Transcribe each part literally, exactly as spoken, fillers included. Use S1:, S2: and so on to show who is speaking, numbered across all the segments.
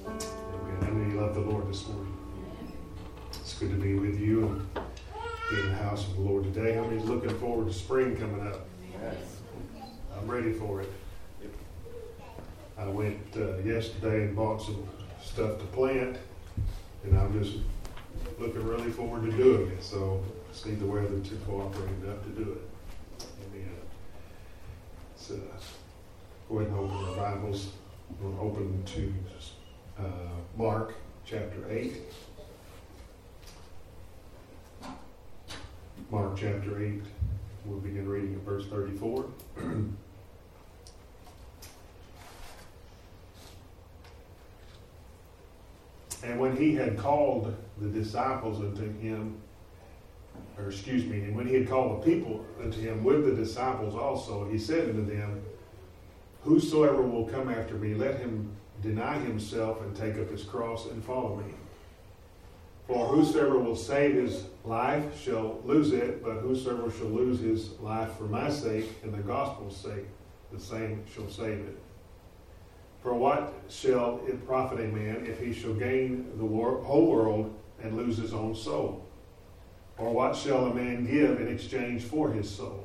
S1: Amen. How many love the Lord this morning? It's good to be with you and be in the house of the Lord today. How many's looking forward to spring coming up? Yes. I'm ready for it. I went uh, yesterday and bought some stuff to plant, and I'm just looking really forward to doing it. So I just need the weather to cooperate enough to do it. Amen. So go ahead and open our Bibles. We'll open to uh, Mark chapter eight. Mark chapter eight. We'll begin reading at verse thirty-four. And when he had called the disciples unto him, or excuse me, and when he had called the people unto him with the disciples also, he said unto them, Whosoever will come after me, let him deny himself and take up his cross and follow me. For whosoever will save his life shall lose it, but whosoever shall lose his life for my sake and the gospel's sake, the same shall save it. For what shall it profit a man if he shall gain the wor- whole world and lose his own soul? Or what shall a man give in exchange for his soul?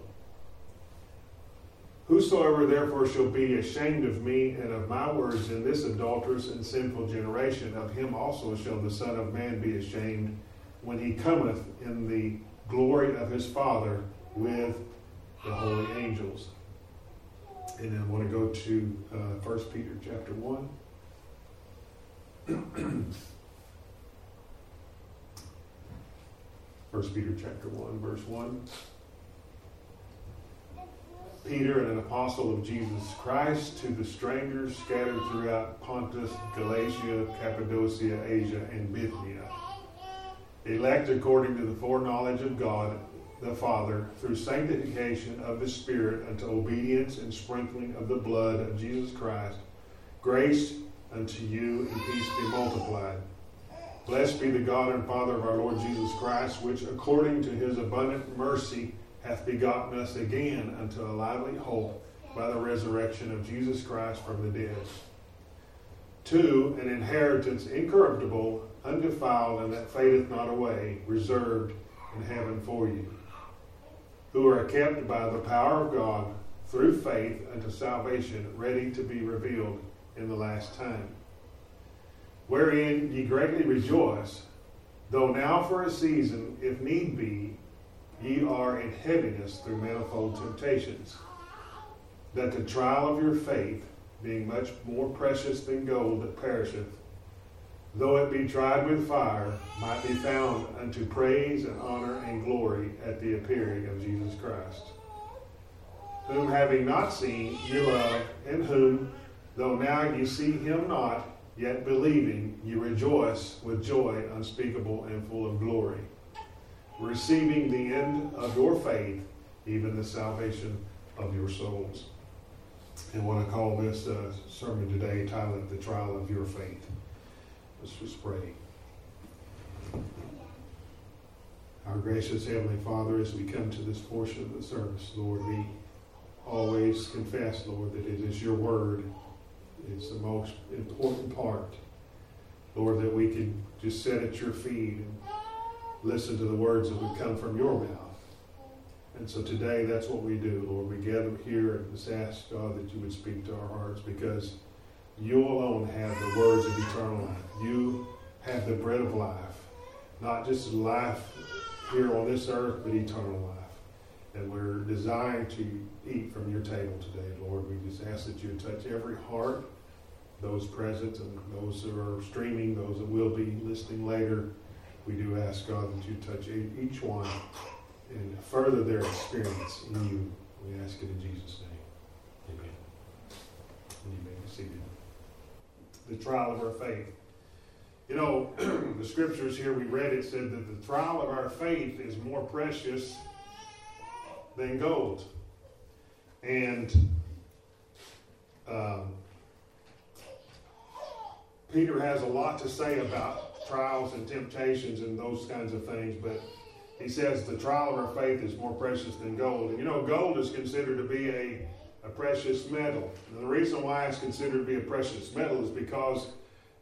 S1: Whosoever therefore shall be ashamed of me and of my words in this adulterous and sinful generation, of him also shall the Son of Man be ashamed when he cometh in the glory of his Father with the holy angels. And then I want to go to uh, First Peter chapter one. First Peter chapter one, verse one. Peter, an apostle of Jesus Christ, to the strangers scattered throughout Pontus, Galatia, Cappadocia, Asia, and Bithynia, elect according to the foreknowledge of God the Father, through sanctification of the Spirit, unto obedience and sprinkling of the blood of Jesus Christ, grace unto you and peace be multiplied. Blessed be the God and Father of our Lord Jesus Christ, which according to his abundant mercy hath begotten us again unto a lively hope by the resurrection of Jesus Christ from the dead, to an inheritance incorruptible, undefiled, and that fadeth not away, reserved in heaven for you, who are kept by the power of God through faith unto salvation, ready to be revealed in the last time. Wherein ye greatly rejoice, though now for a season, if need be, ye are in heaviness through manifold temptations, that the trial of your faith, being much more precious than gold that perisheth, though it be tried with fire, might be found unto praise and honor and glory at the appearing of Jesus Christ, whom having not seen ye love, in whom, though now ye see him not, yet believing ye rejoice with joy unspeakable and full of glory, receiving the end of your faith, even the salvation of your souls. And what I call this uh, sermon today, titled The Trial of Your Faith. Let's just pray. Our gracious Heavenly Father, as we come to this portion of the service, Lord, we always confess, Lord, that it is your word. It's the most important part. Lord, that we can just sit at your feet and listen to the words that would come from your mouth. And so today, that's what we do, Lord. We gather here and just ask, God, that you would speak to our hearts, because you alone have the words of eternal life. You have the bread of life, not just life here on this earth, but eternal life. And we're designed to eat from your table today, Lord. We just ask that you would touch every heart, those present and those who are streaming, those that will be listening later. We do ask, God, that you touch each one and further their experience in you. We ask it in Jesus' name. Amen. And you may be seated. The trial of our faith. You know, the scriptures here we read, it said that the trial of our faith is more precious than gold. And um, Peter has a lot to say about trials and temptations and those kinds of things, but he says the trial of our faith is more precious than gold. And you know, gold is considered to be a, a precious metal. And the reason why it's considered to be a precious metal is because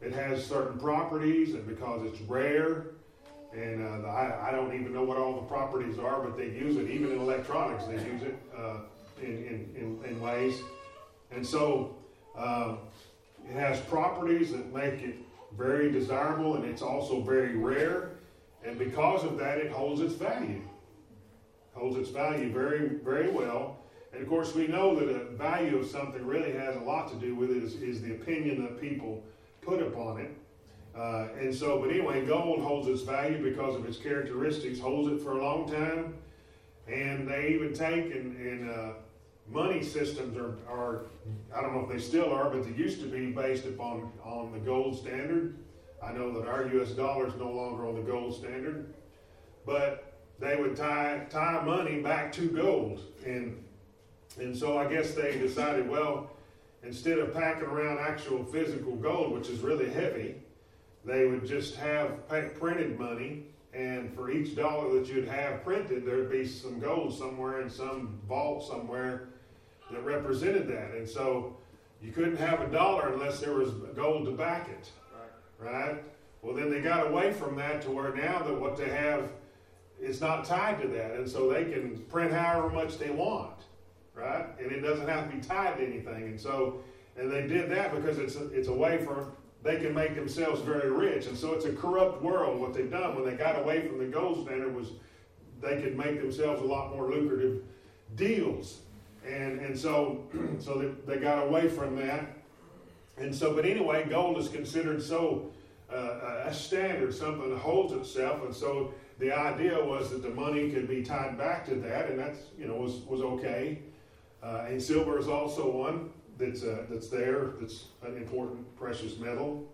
S1: it has certain properties, and because it's rare, and uh, I, I don't even know what all the properties are, but they use it, even in electronics, they use it uh, in, in, in, in ways. And so um, it has properties that make it very desirable, and it's also very rare. And because of that, it holds its value. Holds its value very, very well. And of course, we know that the value of something really has a lot to do with it, is, is the opinion that people put upon it. Uh, and so, but anyway, gold holds its value because of its characteristics, holds it for a long time. And they even take and, and uh, money systems are, are, I don't know if they still are, but they used to be based upon on the gold standard. I know that our U S dollar is no longer on the gold standard, but they would tie tie money back to gold. And, and so I guess they decided, well, instead of packing around actual physical gold, which is really heavy, they would just have printed money, and for each dollar that you'd have printed, there'd be some gold somewhere in some vault somewhere that represented that. And so you couldn't have a dollar unless there was gold to back it, right? right? Well, then they got away from that to where now that what they have is not tied to that, and so they can print however much they want, right? And it doesn't have to be tied to anything. And so, and they did that because it's a, it's a way for they can make themselves very rich. And so it's a corrupt world. What they've done when they got away from the gold standard was they could make themselves a lot more lucrative deals. And and so so they, they got away from that. And so, but anyway, gold is considered so uh, a standard, something that holds itself. And so the idea was that the money could be tied back to that, and that's, you know, was, was okay. Uh, and silver is also one that's uh, that's there, that's an important precious metal.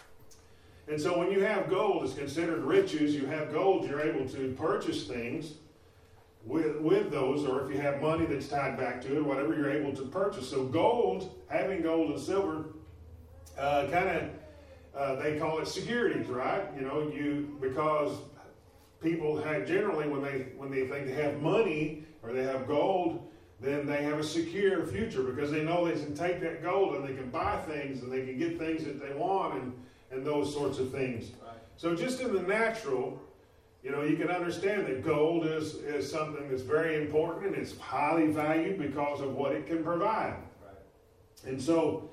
S1: And so when you have gold, it's considered riches. You have gold, you're able to purchase things with with those, or if you have money that's tied back to it, whatever, you're able to purchase. So gold, having gold and silver, uh, kind of, uh, they call it securities, right? You know, you because people have generally when they when they think they have money or they have gold, then they have a secure future because they know they can take that gold and they can buy things and they can get things that they want and, and those sorts of things. Right. So just in the natural, you know, you can understand that gold is, is something that's very important and it's highly valued because of what it can provide. Right. And so,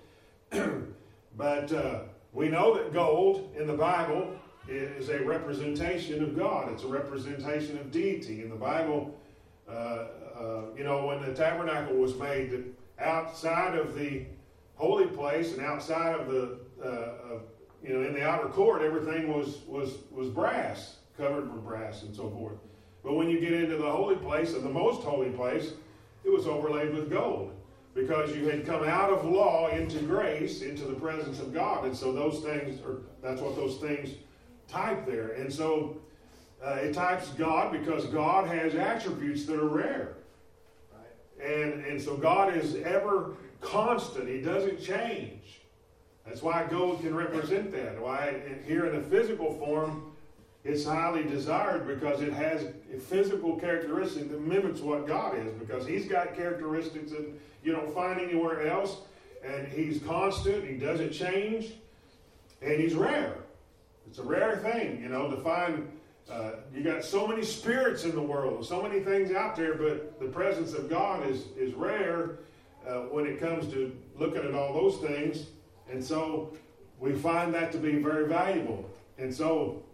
S1: but uh, we know that gold in the Bible is a representation of God. It's a representation of deity. In the Bible, uh, uh, you know, when the tabernacle was made, that outside of the holy place and outside of the, uh, of, you know, in the outer court, everything was was was brass, covered with brass and so forth. But when you get into the holy place, and the most holy place, it was overlaid with gold because you had come out of law into grace, into the presence of God. And so those things, are that's what those things type there. And so uh, it types God because God has attributes that are rare. Right. And, and so God is ever constant. He doesn't change. That's why gold can represent that. Why here in a physical form, it's highly desired because it has a physical characteristic that mimics what God is, because He's got characteristics that you don't find anywhere else, and He's constant, He doesn't change, and He's rare. It's a rare thing, you know, to find, uh, you got so many spirits in the world, so many things out there, but the presence of God is, is rare uh, when it comes to looking at all those things. And so we find that to be very valuable. And so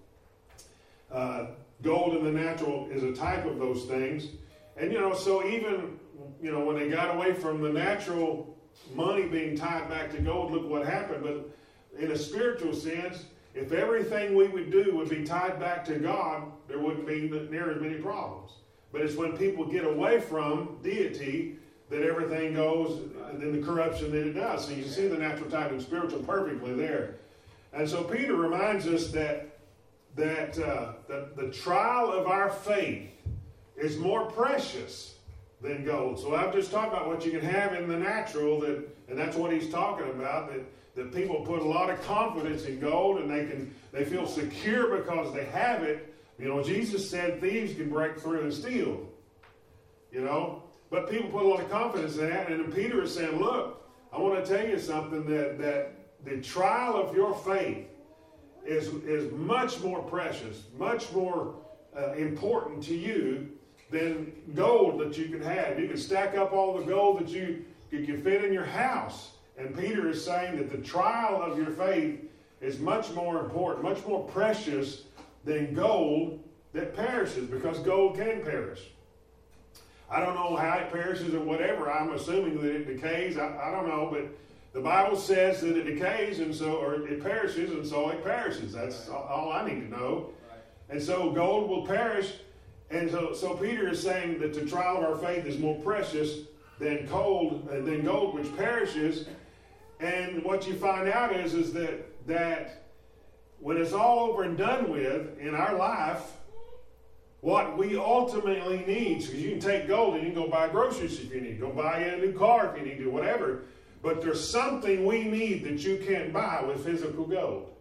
S1: uh, gold in the natural is a type of those things. And, you know, so even, you know, when they got away from the natural money being tied back to gold, look what happened. But in a spiritual sense, if everything we would do would be tied back to God, there wouldn't be near as many problems. But it's when people get away from deity that everything goes, and then the corruption that it does. So you see the natural type and spiritual perfectly there. And so Peter reminds us that that uh, the, the trial of our faith is more precious than gold. So I've just talked about what you can have in the natural, that, and that's what he's talking about, that, that people put a lot of confidence in gold and they can they feel secure because they have it. You know, Jesus said thieves can break through and steal. You know, but people put a lot of confidence in that, and then Peter is saying, look, I want to tell you something that, that the trial of your faith is, is much more precious, much more uh, important to you than gold that you can have. You can stack up all the gold that you, you can fit in your house. And Peter is saying that the trial of your faith is much more important, much more precious than gold that perishes, because gold can perish. I don't know how it perishes or whatever. I'm assuming that it decays. I, I don't know, but the Bible says that it decays and so, or it perishes, and so it perishes. That's all I need to know. And so gold will perish. And so, so Peter is saying that the trial of our faith is more precious than gold, uh, than gold which perishes. And what you find out is, is that that when it's all over and done with in our life, what we ultimately need, because you can take gold and you can go buy groceries if you need, go buy a new car if you need to, whatever. But there's something we need that you can't buy with physical gold.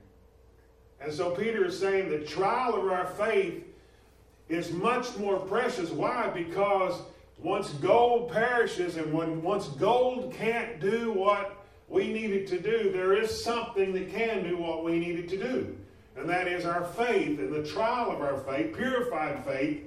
S1: And so Peter is saying the trial of our faith is much more precious. Why? Because once gold perishes, and when once gold can't do what we need it to do, there is something that can do what we need it to do. And that is our faith. And the trial of our faith, purified faith,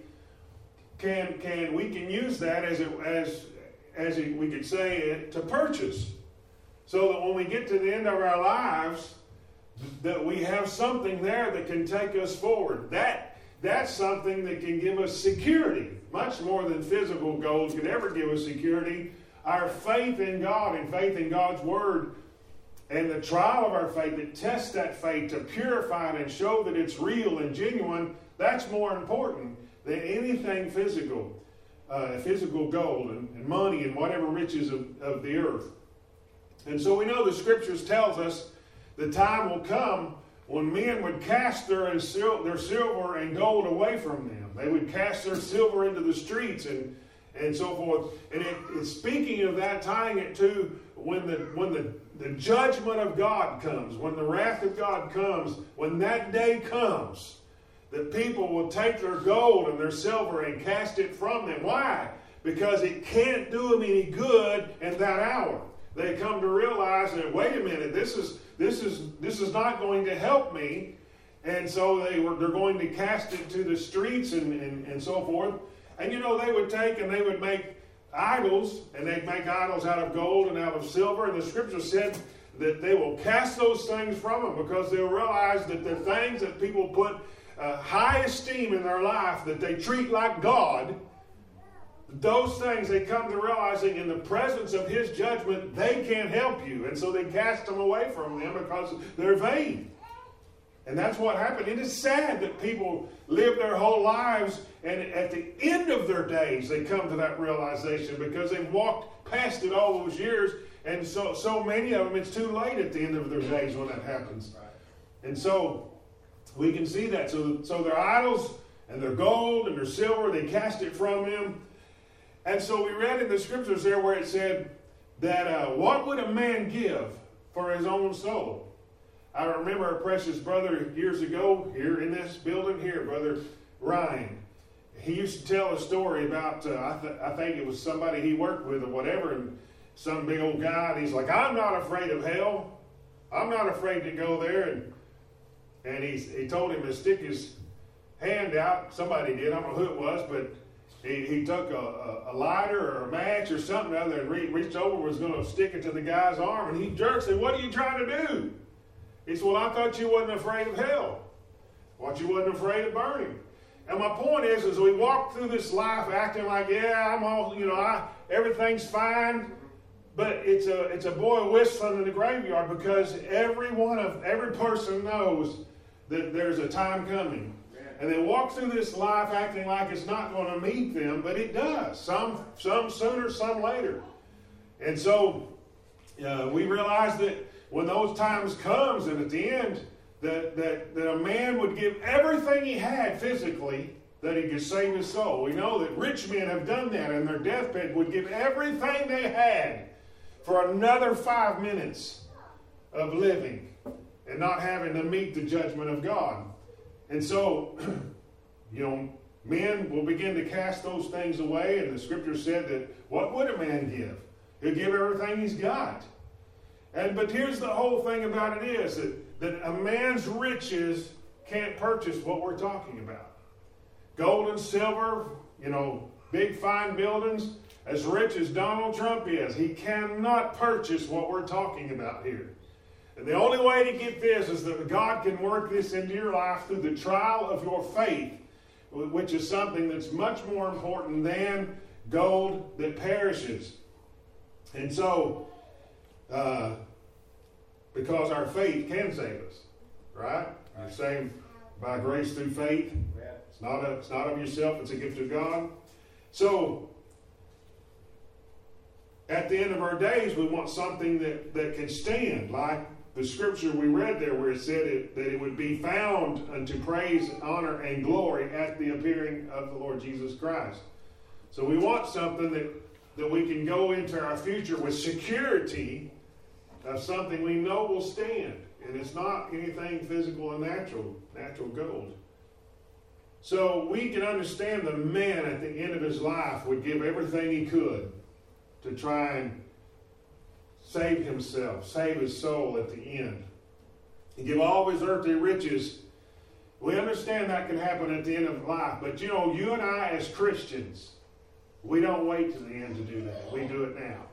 S1: can can we can use that as it, as as it, we could say it, to purchase, so that when we get to the end of our lives, that we have something there that can take us forward. That that's something that can give us security, much more than physical gold could ever give us security. Our faith in God and faith in God's Word, and the trial of our faith that tests that faith to purify it and show that it's real and genuine, that's more important than anything physical, uh, physical gold and, and money and whatever riches of, of the earth. And so we know the Scriptures tells us the time will come when men would cast their, their silver and gold away from them. They would cast their silver into the streets and and so forth. And it, it's speaking of that, tying it to when the when the, the judgment of God comes, when the wrath of God comes, when that day comes, that people will take their gold and their silver and cast it from them. Why? Because it can't do them any good in that hour. They come to realize that, wait a minute, this is this is this is not going to help me. And so they were they're going to cast it to the streets and, and, and so forth. And you know, they would take and they would make idols, and they'd make idols out of gold and out of silver. And the Scripture said that they will cast those things from them, because they'll realize that the things that people put uh, high esteem in their life, that they treat like God, those things they come to realizing in the presence of His judgment, they can't help you. And so they cast them away from them because they're vain. And that's what happened. It is sad that people live their whole lives, and at the end of their days, they come to that realization because they've walked past it all those years. And so, so many of them, it's too late at the end of their days when that happens. And so we can see that. So, so their idols and their gold and their silver, they cast it from them. And so we read in the Scriptures there where it said that uh, what would a man give for his own soul? I remember a precious brother years ago here in this building here, Brother Ryan. He used to tell a story about, uh, I, th- I think it was somebody he worked with or whatever, and some big old guy, and he's like, I'm not afraid of hell. I'm not afraid to go there. And and he, he told him to stick his hand out. Somebody did, I don't know who it was, but he, he took a, a, a lighter or a match or something other and re- reached over, was going to stick it to the guy's arm, and he jerks and what are you trying to do? He said, well, I thought you wasn't afraid of hell. What, you wasn't afraid of burning? And my point is, as we walk through this life acting like, yeah, I'm all, you know, I, everything's fine, but it's a it's a boy whistling in the graveyard, because every one of, every person knows that there's a time coming. And they walk through this life acting like it's not going to meet them, but it does. Some, some sooner, some later. And so uh, we realize that when those times comes, and at the end, that, that, that a man would give everything he had physically that he could save his soul. We know that rich men have done that, and their deathbed would give everything they had for another five minutes of living and not having to meet the judgment of God. And so, you know, men will begin to cast those things away, and the Scripture said that what would a man give? He'll give everything he's got. And but here's the whole thing about it is that, that a man's riches can't purchase what we're talking about. Gold and silver, you know, big fine buildings, as rich as Donald Trump is, he cannot purchase what we're talking about here. And the only way to get this is that God can work this into your life through the trial of your faith, which is something that's much more important than gold that perishes. And so, uh, because our faith can save us, right? You're saved by grace through faith. It's not a, it's not of yourself, it's a gift of God. So, at the end of our days, we want something that, that can stand, like the scripture we read there where it said it, that it would be found unto praise, honor, and glory at the appearing of the Lord Jesus Christ. So we want something that, that we can go into our future with security of something we know will stand. And it's not anything physical and natural, natural gold. So we can understand the man at the end of his life would give everything he could to try and save himself, save his soul at the end. And give all his earthly riches. We understand that can happen at the end of life. But you know, you and I as Christians, we don't wait to the end to do that. We do it now.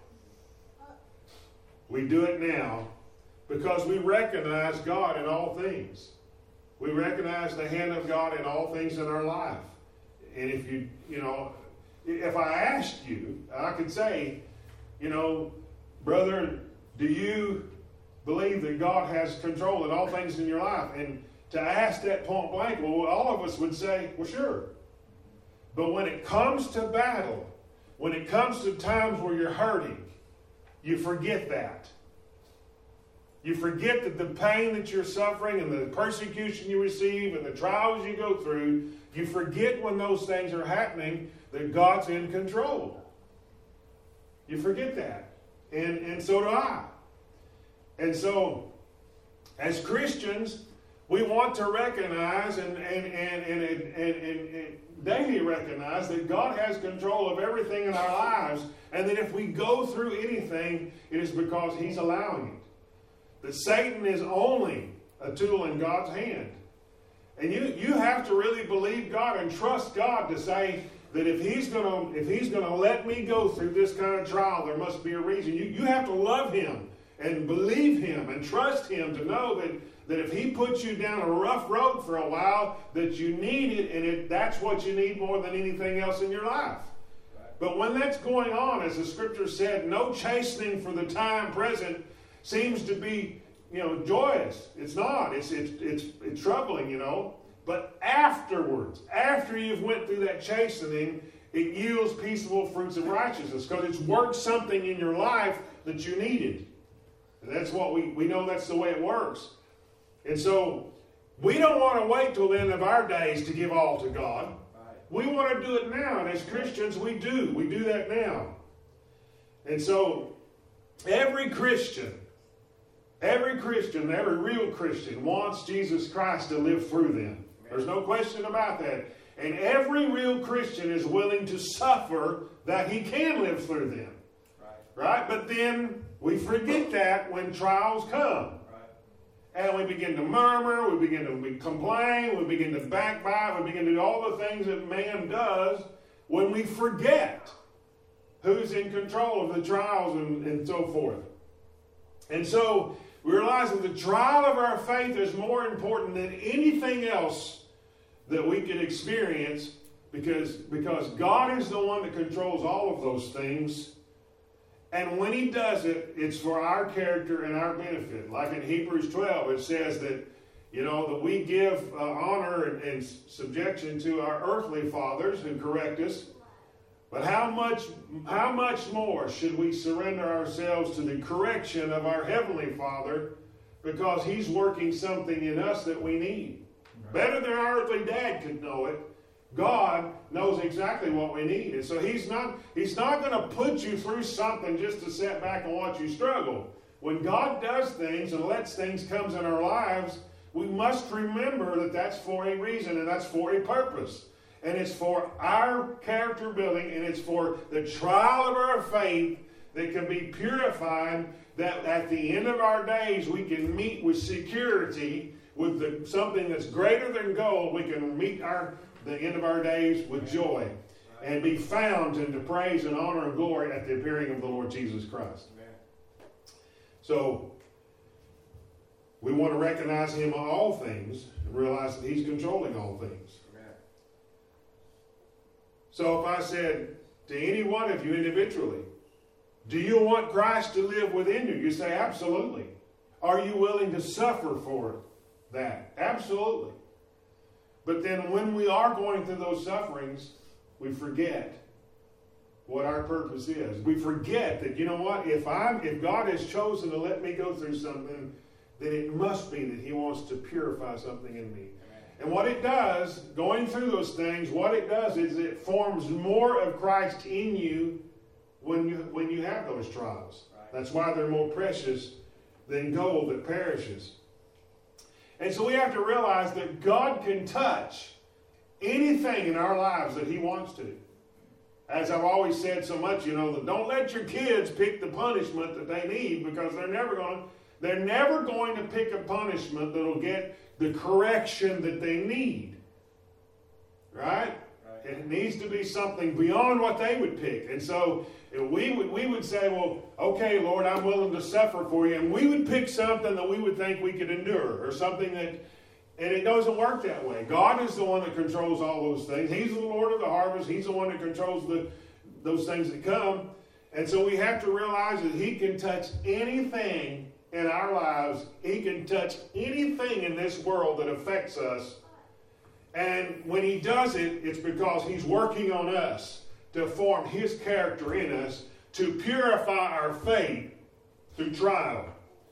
S1: We do it now because we recognize God in all things. We recognize the hand of God in all things in our life. And if you, you know, if I asked you, I could say, you know, brother, do you believe that God has control in all things in your life? And to ask that point blank, well, all of us would say, well, sure. But when it comes to battle, when it comes to times where you're hurting, you forget that. You forget that the pain that you're suffering and the persecution you receive and the trials you go through, you forget when those things are happening that God's in control. You forget that. And, and so do I. And so, as Christians, we want to recognize and, and, and, and, and, and, and daily recognize that God has control of everything in our lives, and that if we go through anything, it is because He's allowing it. That Satan is only a tool in God's hand. And you, you have to really believe God and trust God to say that if He's gonna if He's gonna let me go through this kind of trial, there must be a reason. You, you have to love Him and believe Him and trust Him to know that, that if He puts you down a rough road for a while, that you need it, and it, that's what you need more than anything else in your life. But when that's going on, as the Scripture said, no chastening for the time present seems to be, you know, joyous. It's not. It's it's it's it's troubling, you know. But afterwards, after you've went through that chastening, it yields peaceable fruits of righteousness because it's worked something in your life that you needed. And that's what we we know. That's the way it works. And so we don't want to wait till the end of our days to give all to God. We want to do it now, and as Christians, we do. We do that now. And so every Christian. Every Christian, every real Christian wants Jesus Christ to live through them. There's no question about that. And every real Christian is willing to suffer that he can live through them. Right? Right? But then we forget that when trials come. Right. And we begin to murmur, we begin to complain, we begin to backbite, we begin to do all the things that man does when we forget who's in control of the trials and, and so forth. And so we realize that the trial of our faith is more important than anything else that we can experience because, because God is the one that controls all of those things. And when He does it, it's for our character and our benefit. Like in Hebrews twelve, it says that, you know, that we give uh, honor and, and subjection to our earthly fathers who correct us. But how much, how much more should we surrender ourselves to the correction of our Heavenly Father because He's working something in us that we need? Right. Better than our earthly dad could know it. God knows exactly what we need. And so He's not, He's not going to put you through something just to sit back and watch you struggle. When God does things and lets things come in our lives, we must remember that that's for a reason and that's for a purpose. And it's for our character building, and it's for the trial of our faith that can be purified that at the end of our days we can meet with security, with the, something that's greater than gold. We can meet our the end of our days with joy and be found into praise and honor and glory at the appearing of the Lord Jesus Christ. So we want to recognize him on all things and realize that he's controlling all things. So if I said to any one of you individually, do you want Christ to live within you? You say, absolutely. Are you willing to suffer for that? Absolutely. But then when we are going through those sufferings, we forget what our purpose is. We forget that, you know what, if I'm, if God has chosen to let me go through something, then it must be that he wants to purify something in me. And what it does, going through those things, what it does is it forms more of Christ in you when you when you have those trials. Right. That's why they're more precious than gold that perishes. And so we have to realize that God can touch anything in our lives that he wants to. As I've always said so much, you know, that don't let your kids pick the punishment that they need, because they're never going to they're never going to pick a punishment that'll get the correction that they need. Right? Right? It needs to be something beyond what they would pick. And so we would we would say, well, okay, Lord, I'm willing to suffer for you. And we would pick something that we would think we could endure, or something that, and it doesn't work that way. God is the one that controls all those things. He's the Lord of the harvest. He's the one that controls the those things that come. And so we have to realize that he can touch anything in our lives. He can touch anything in this world that affects us. And when he does it, it's because he's working on us to form his character in us, to purify our faith through trial.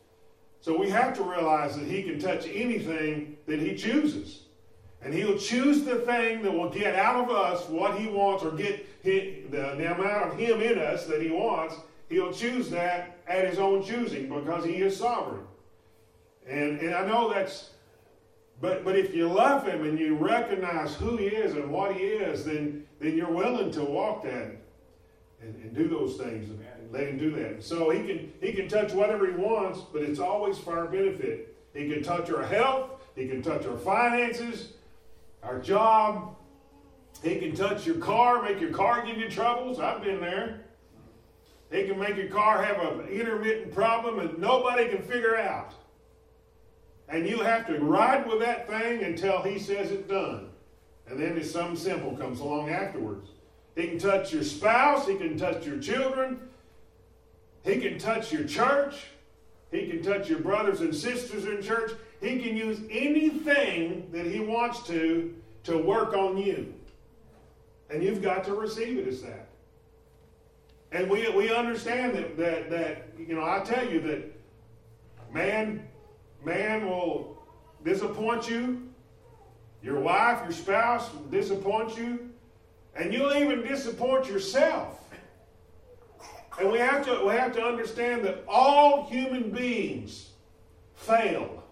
S1: So we have to realize that he can touch anything that he chooses. And he'll choose the thing that will get out of us what he wants, or get his, the, the amount of him in us that he wants. He'll choose that at his own choosing, because he is sovereign. And, and I know that's, but but if you love him and you recognize who he is and what he is, then, then you're willing to walk that and, and do those things and, and let him do that. So he can he can touch whatever he wants, but it's always for our benefit. He can touch our health. He can touch our finances, our job. He can touch your car, make your car give you troubles. I've been there. He can make your car have an intermittent problem and nobody can figure out. And you have to ride with that thing until he says it's done. And then there's something simple comes along afterwards. He can touch your spouse. He can touch your children. He can touch your church. He can touch your brothers and sisters in church. He can use anything that he wants to to work on you. And you've got to receive it as that. And we we understand that, that, that you know, I tell you that man, man will disappoint you. Your wife, your spouse will disappoint you. And you'll even disappoint yourself. And we have to we have to understand that all human beings fail.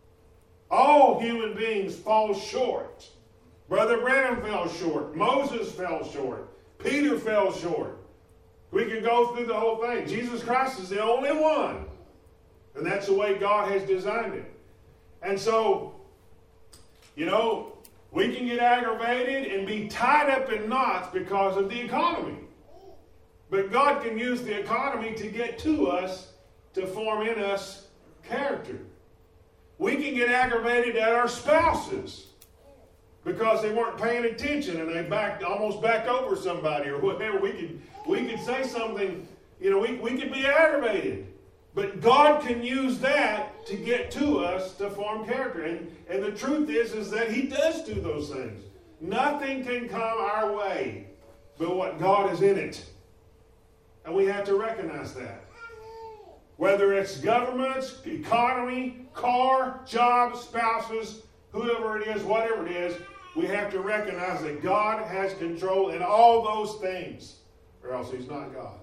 S1: All human beings fall short. Brother Branham fell short. Moses fell short. Peter fell short. We can go through the whole thing. Jesus Christ is the only one. And that's the way God has designed it. And so, you know, we can get aggravated and be tied up in knots because of the economy. But God can use the economy to get to us, to form in us character. We can get aggravated at our spouses because they weren't paying attention and they backed almost backed over somebody or whatever. We could we could say something, you know, we, we could be aggravated. But God can use that to get to us to form character. And, and the truth is, is that he does do those things. Nothing can come our way but what God is in it. And we have to recognize that. Whether it's governments, economy, car, job, spouses, whoever it is, whatever it is, we have to recognize that God has control in all those things, or else he's not God.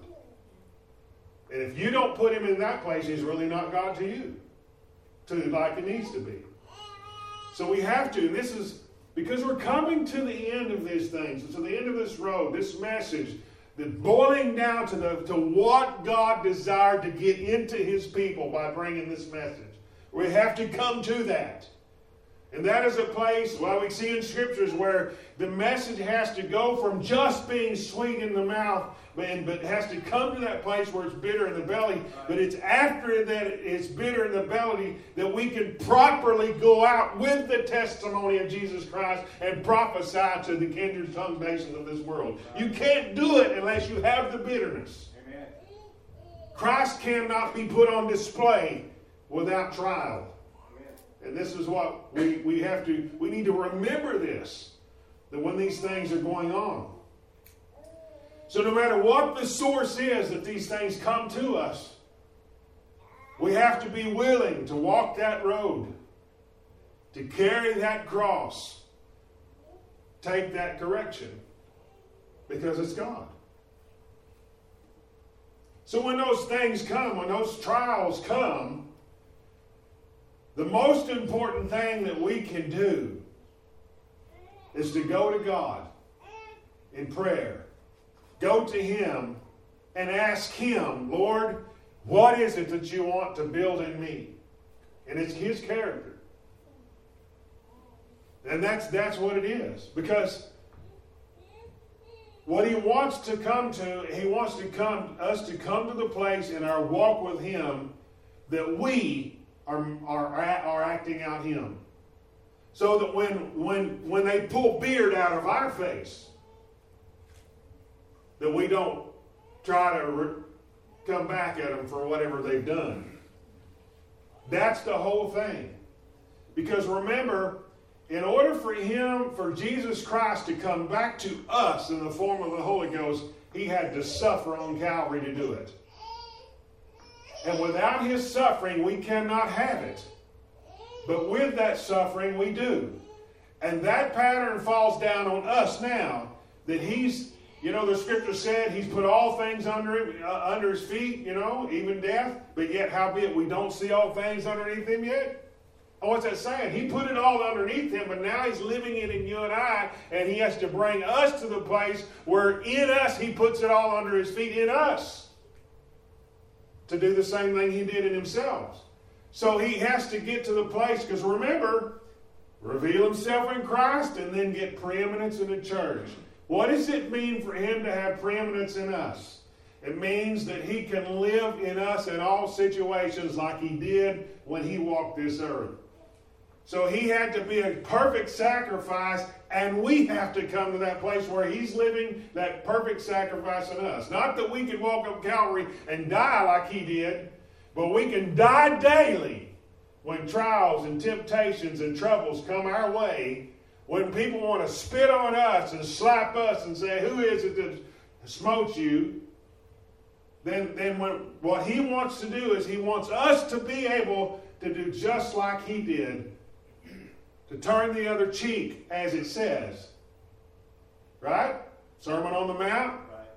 S1: And if you don't put him in that place, he's really not God to you, to like it needs to be. So we have to, and this is because we're coming to the end of these things, to the end of this road, this message the boiling down to, the, to what God desired to get into his people by bringing this message. We have to come to that. And that is a place, well, we see in scriptures where the message has to go from just being sweet in the mouth, but, but it has to come to that place where it's bitter in the belly. But it's after that it's bitter in the belly that we can properly go out with the testimony of Jesus Christ and prophesy to the kindred tongue nations of this world. You can't do it unless you have the bitterness. Amen. Christ cannot be put on display without trial. And this is what we, we have to, we need to remember this, that when these things are going on. So no matter what the source is that these things come to us, we have to be willing to walk that road, to carry that cross, take that correction, because it's God. So when those things come, when those trials come, the most important thing that we can do is to go to God in prayer. Go to him and ask him, Lord, what is it that you want to build in me? And it's his character. And that's, that's what it is. Because what he wants to come to, he wants to come us to come to the place in our walk with him that we Are, are, are acting out him. So that when, when, when they pull beard out of our face, that we don't try to re- come back at them for whatever they've done. That's the whole thing. Because remember, in order for him, for Jesus Christ to come back to us in the form of the Holy Ghost, he had to suffer on Calvary to do it. And without his suffering, we cannot have it. But with that suffering, we do. And that pattern falls down on us now. That he's, you know, the scripture said he's put all things under him, uh, under his feet, you know, even death. But yet, howbeit, we don't see all things underneath him yet. And what's that saying? He put it all underneath him, but now he's living it in you and I. And he has to bring us to the place where in us, he puts it all under his feet in us. To do the same thing he did in himself. So he has to get to the place, because remember, reveal himself in Christ and then get preeminence in the church. What does it mean for him to have preeminence in us? It means that he can live in us in all situations like he did when he walked this earth. So he had to be a perfect sacrifice, and we have to come to that place where he's living that perfect sacrifice in us. Not that we can walk up Calvary and die like he did, but we can die daily when trials and temptations and troubles come our way, when people want to spit on us and slap us and say, who is it that smote you? Then, then when, what he wants to do is he wants us to be able to do just like he did, to turn the other cheek, as it says. Right? Sermon on the Mount.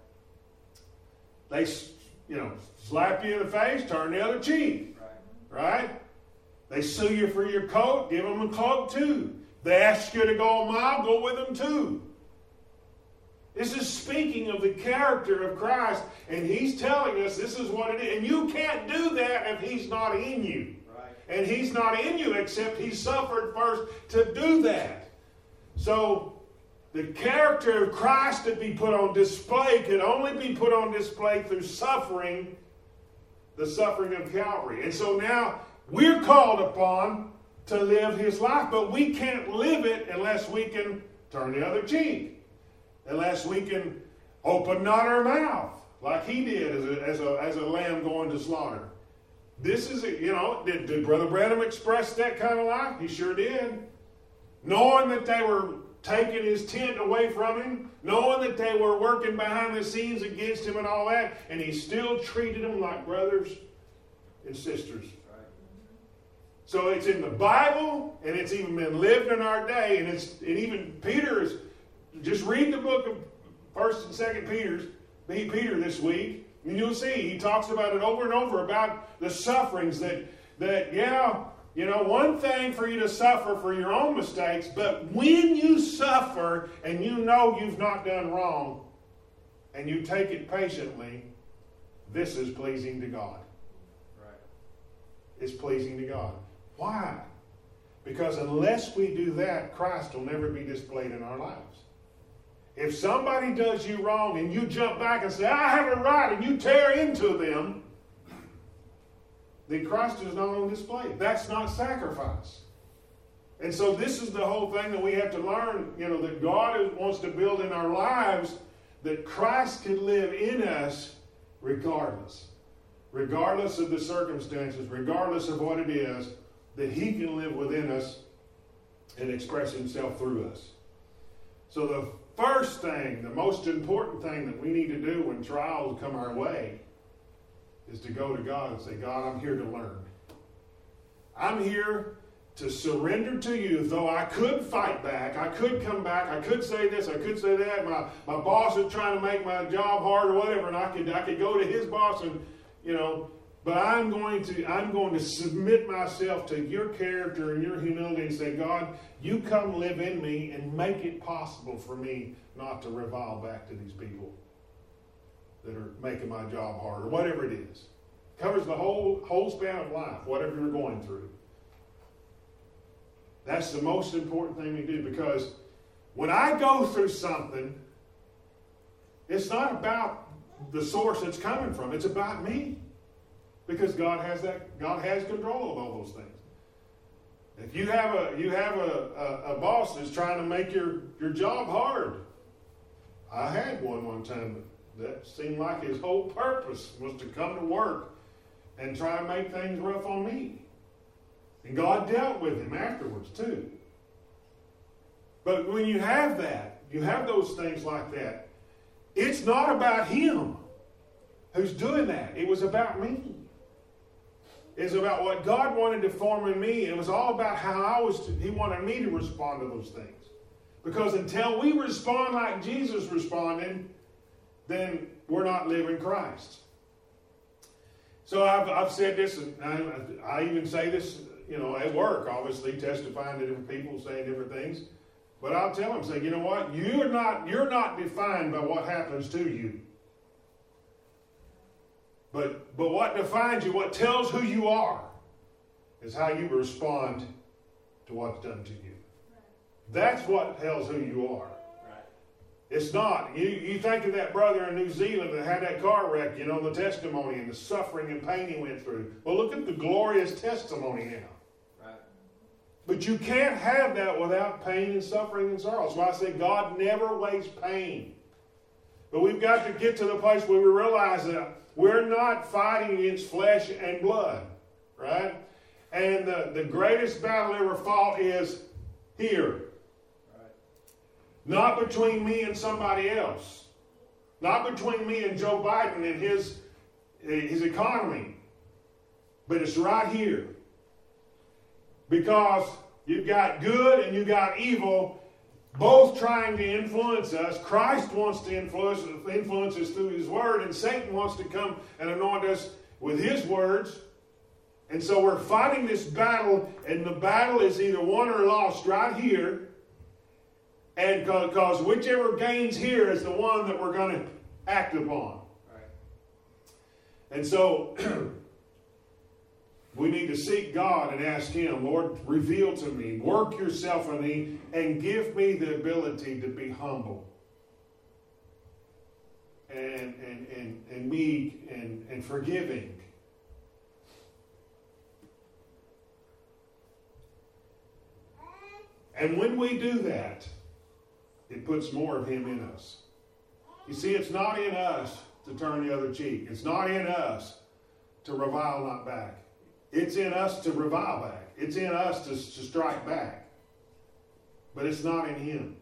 S1: Right. They, you know, slap you in the face, turn the other cheek. Right? Right? They sue you for your coat, give them a cloak too. They ask you to go a mile, go with them too. This is speaking of the character of Christ, and he's telling us this is what it is. And you can't do that if he's not in you. And he's not in you except he suffered first to do that. So the character of Christ to be put on display could only be put on display through suffering, the suffering of Calvary. And so now we're called upon to live his life, but we can't live it unless we can turn the other cheek, unless we can open not our mouth like he did as a, as a, as a lamb going to slaughter. This is, a, you know, did, did Brother Branham express that kind of life? He sure did. Knowing that they were taking his tent away from him, knowing that they were working behind the scenes against him and all that, and he still treated them like brothers and sisters. Right. So it's in the Bible, and it's even been lived in our day, and it's and even Peter is, just read the book of First and Second Peter's, Peter this week, and you'll see he talks about it over and over about the sufferings that, that yeah, you know, one thing for you to suffer for your own mistakes, but when you suffer and you know you've not done wrong, and you take it patiently, this is pleasing to God.
S2: Right.
S1: It's pleasing to God. Why? Because unless we do that, Christ will never be displayed in our lives. If somebody does you wrong and you jump back and say, I have a right, and you tear into them, then Christ is not on display. That's not sacrifice. And so this is the whole thing that we have to learn, you know, that God wants to build in our lives, that Christ can live in us regardless. Regardless of the circumstances, regardless of what it is, that he can live within us and express himself through us. So the first thing, the most important thing that we need to do when trials come our way is to go to God and say, God, I'm here to learn. I'm here to surrender to you, though I could fight back. I could come back. I could say this. I could say that. My, my boss is trying to make my job hard or whatever, and I could, I could go to his boss and, you know, but I'm going to I'm going to submit myself to your character and your humility and say, God, you come live in me and make it possible for me not to revile back to these people that are making my job hard or whatever it is. Covers the whole whole span of life, whatever you're going through. That's the most important thing we do, because when I go through something, it's not about the source it's coming from. It's about me. Because God has that, God has control of all those things. If you have a you have a, a, a boss that's trying to make your, your job hard. I had one one time that seemed like his whole purpose was to come to work and try and make things rough on me. And God dealt with him afterwards too. But when you have that, you have those things like that, it's not about him who's doing that. It was about me. It's about what God wanted to form in me. It was all about how I was to, he wanted me to respond to those things. Because until we respond like Jesus responded, then we're not living Christ. So I've, I've said this, and I, I even say this, you know, at work, obviously, testifying to different people, saying different things. But I'll tell them, say, you know what? You're not, you're not defined by what happens to you. But, but what defines you, what tells who you are, is how you respond to what's done to you. That's what tells who you are.
S2: Right.
S1: It's not. You, you think of that brother in New Zealand that had that car wreck, you know, the testimony and the suffering and pain he went through. Well, look at the glorious testimony now.
S2: Right.
S1: But you can't have that without pain and suffering and sorrow. That's why I say God never wastes pain. But we've got to get to the place where we realize that we're not fighting against flesh and blood, right? And the, the greatest battle ever fought is here.
S2: Right.
S1: Not between me and somebody else. Not between me and Joe Biden and his, his economy. But it's right here. Because you've got good and you've got evil both trying to influence us. Christ wants to influence, influence us through his word, and Satan wants to come and anoint us with his words. And so we're fighting this battle, and the battle is either won or lost right here. And because whichever gains here is the one that we're going to act upon.
S2: Right.
S1: And so we need to seek God and ask him, Lord, reveal to me, work yourself in me, and give me the ability to be humble and and and, and meek and, and forgiving. And when we do that, it puts more of him in us. You see, it's not in us to turn the other cheek. It's not in us to revile not back. It's in us to revile back. It's in us to, to strike back. But it's not in him.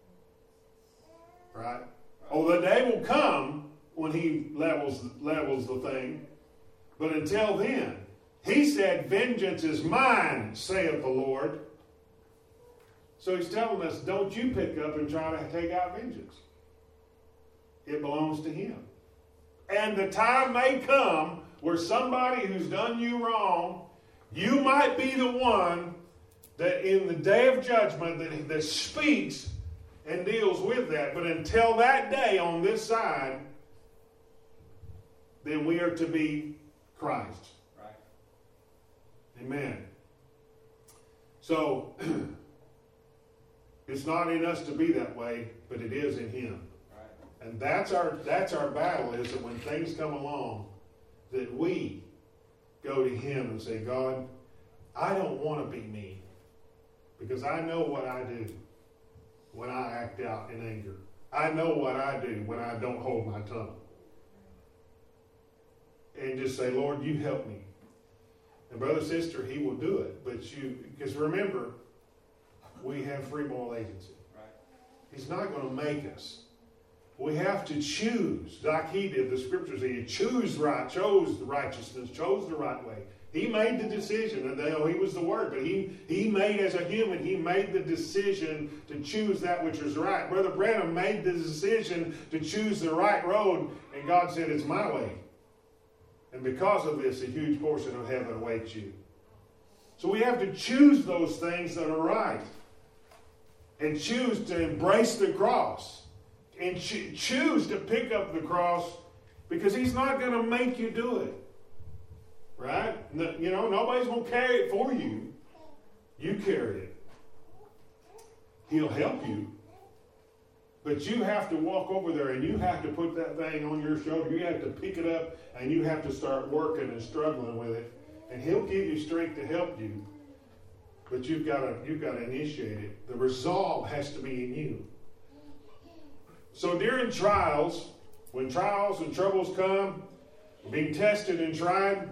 S1: Right? Oh, the day will come when he levels, levels the thing. But until then, he said, vengeance is mine, saith the Lord. So he's telling us, don't you pick up and try to take out vengeance. It belongs to him. And the time may come where somebody who's done you wrong, you might be the one that in the day of judgment that, that speaks and deals with that. But until that day on this side, then we are to be Christ.
S2: Right.
S1: Amen. So, it's not in us to be that way, but it is in Him.
S2: Right.
S1: And that's our that's our battle, is that when things come along, that we go to Him and say, God, I don't want to be me, because I know what I do when I act out in anger. I know what I do when I don't hold my tongue. And just say, Lord, you help me. And brother, sister, He will do it. But you, because remember, we have free moral agency.
S2: Right.
S1: He's not going to make us. We have to choose, like He did. The scriptures say, He chose right, chose the righteousness, chose the right way. He made the decision, and you know, He was the Word, but he, he made, as a human, He made the decision to choose that which was right. Brother Branham made the decision to choose the right road, and God said, it's my way. And because of this, a huge portion of heaven awaits you. So we have to choose those things that are right, and choose to embrace the cross, and cho- choose to pick up the cross, because He's not going to make you do it. Right? No, you know, nobody's going to carry it for you. You carry it. He'll help you. But you have to walk over there and you have to put that thing on your shoulder. You have to pick it up and you have to start working and struggling with it. And He'll give you strength to help you. But you've got to, you've got to initiate it. The resolve has to be in you. So during trials, when trials and troubles come, being tested and tried,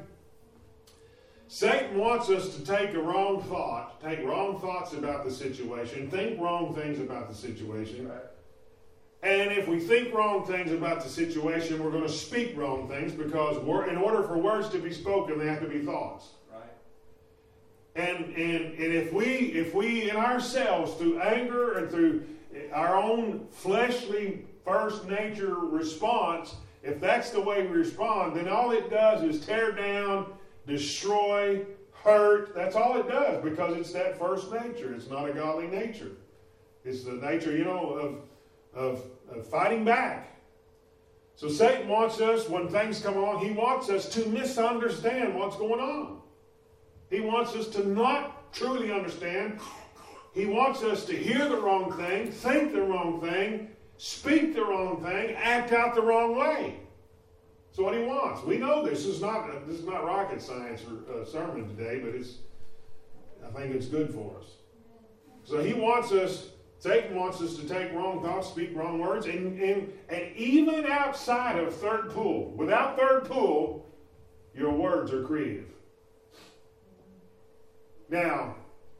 S1: Satan wants us to take a wrong thought, take wrong thoughts about the situation, think wrong things about the situation.
S2: Right.
S1: And if we think wrong things about the situation, we're going to speak wrong things, because we're, in order for words to be spoken, they have to be thoughts.
S2: Right.
S1: And, and, and if we, if we in ourselves, through anger and through our own fleshly first nature response, if that's the way we respond, then all it does is tear down, destroy, hurt. That's all it does, because it's that first nature. It's not a godly nature. It's the nature, you know, of, of, of fighting back. So Satan wants us, when things come along, he wants us to misunderstand what's going on. He wants us to not truly understand. He wants us to hear the wrong thing, think the wrong thing, speak the wrong thing, act out the wrong way. That's what he wants. We know this. This is not, this is not rocket science or uh, sermon today, but it's, I think it's good for us. So he wants us, Satan wants us to take wrong thoughts, speak wrong words, and, and, and even outside of third pool. Without third pool, your words are creative. Now,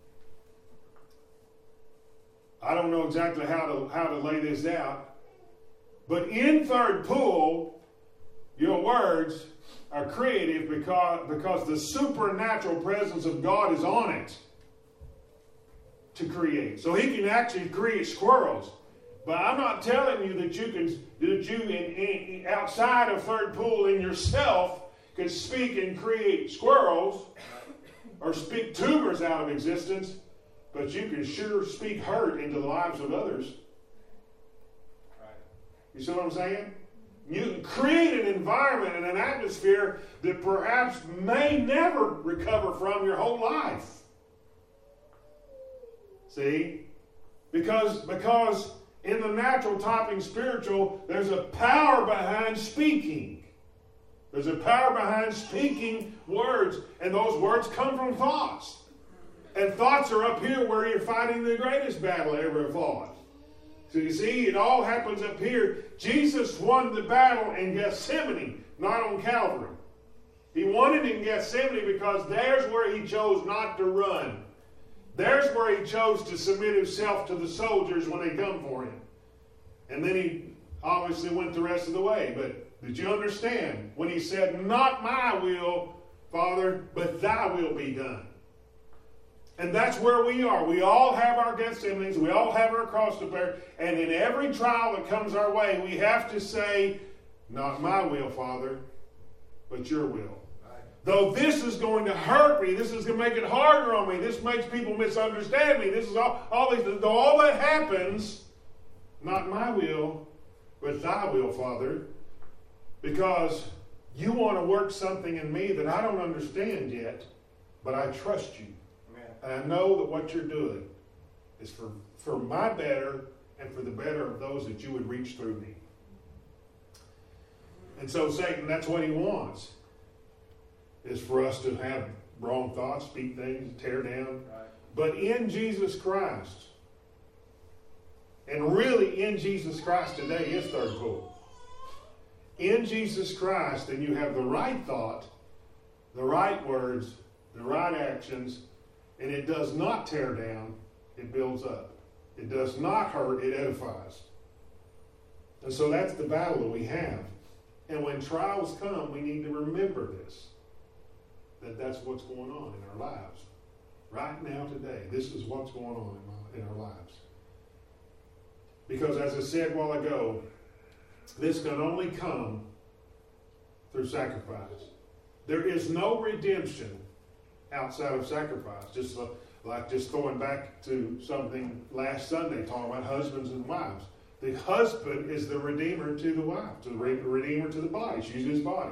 S1: I don't know exactly how to how to lay this out, but in third pool, your words are creative because, because the supernatural presence of God is on it to create. So He can actually create squirrels. But I'm not telling you that you can that you in, in, outside of third pool in yourself can speak and create squirrels or speak tumors out of existence, but you can sure speak hurt into the lives of others.
S2: Right.
S1: You see what I'm saying? You can create an environment and an atmosphere that perhaps may never recover from your whole life. See? Because, because in the natural typing spiritual, there's a power behind speaking. There's a power behind speaking words, and those words come from thoughts. And thoughts are up here where you're fighting the greatest battle ever fought. So you see, it all happens up here. Jesus won the battle in Gethsemane, not on Calvary. He won it in Gethsemane because there's where He chose not to run. There's where He chose to submit Himself to the soldiers when they come for Him. And then He obviously went the rest of the way. But did you understand when He said, not my will, Father, but Thy will be done? And that's where we are. We all have our Gethsemanes. We all have our cross to bear. And in every trial that comes our way, we have to say, not my will, Father, but your will. Right. Though this is going to hurt me, this is going to make it harder on me, this makes people misunderstand me, this is all, all these, though all that happens, Not my will, but thy will, Father, because you want to work something in me that I don't understand yet, but I trust you.
S2: Amen.
S1: And I know that what you're doing is for, for my better and for the better of those that you would reach through me. And so Satan, that's what he wants, is for us to have wrong thoughts, speak things, tear down.
S2: Right.
S1: But in Jesus Christ, and really in Jesus Christ today is third pull. In Jesus Christ, then you have the right thought, the right words, the right actions, and it does not tear down, it builds up. It does not hurt, it edifies. And so that's the battle that we have. And when trials come, we need to remember this, that that's what's going on in our lives. Right now, today, this is what's going on in, my, in our lives. Because as I said a while ago, this can only come through sacrifice. There is no redemption outside of sacrifice. Just like just going back to something last Sunday, talking about husbands and wives. The husband is the redeemer to the wife, to the redeemer to the body. She's his body.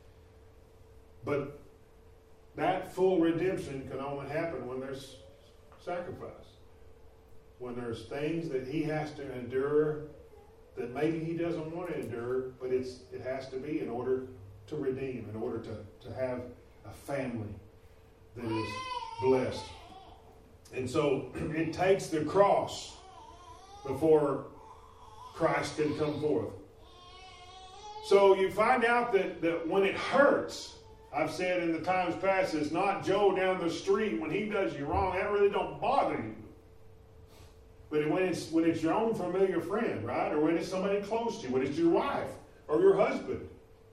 S1: But that full redemption can only happen when there's sacrifice. When there's things that he has to endure that maybe he doesn't want to endure, but it's it has to be in order to redeem, in order to, to have a family that is blessed. And so it takes the cross before Christ can come forth. So you find out that, that when it hurts, I've said in the times past, it's not Joe down the street when he does you wrong. That really don't bother you. But when it's when it's your own familiar friend, right? Or when it's somebody close to you, when it's your wife or your husband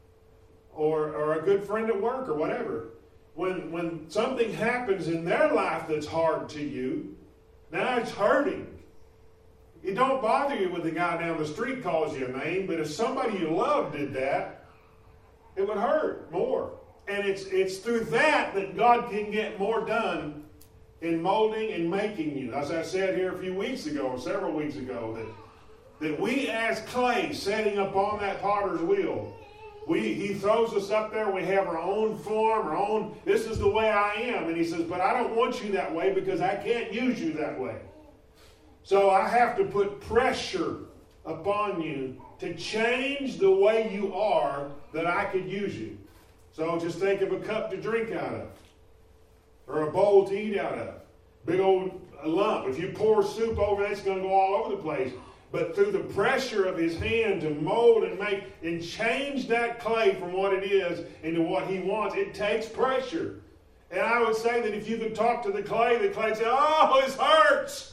S1: or, or a good friend at work or whatever. When, when something happens in their life that's hard to you, now it's hurting. It don't bother you when the guy down the street calls you a name, but if somebody you love did that, it would hurt more. And it's it's through that that God can get more done in molding and making you. As I said here a few weeks ago, or several weeks ago, that, that we as clay setting upon that potter's wheel, we he throws us up there, we have our own form, our own, this is the way I am. And he says, but I don't want you that way because I can't use you that way. So I have to put pressure upon you to change the way you are that I could use you. So just think of a cup to drink out of, or a bowl to eat out of. Big old lump. If you pour soup over it, it's going to go all over the place. But through the pressure of his hand to mold and make and change that clay from what it is into what he wants, it takes pressure. And I would say that if you could talk to the clay, the clay would say, oh, this hurts.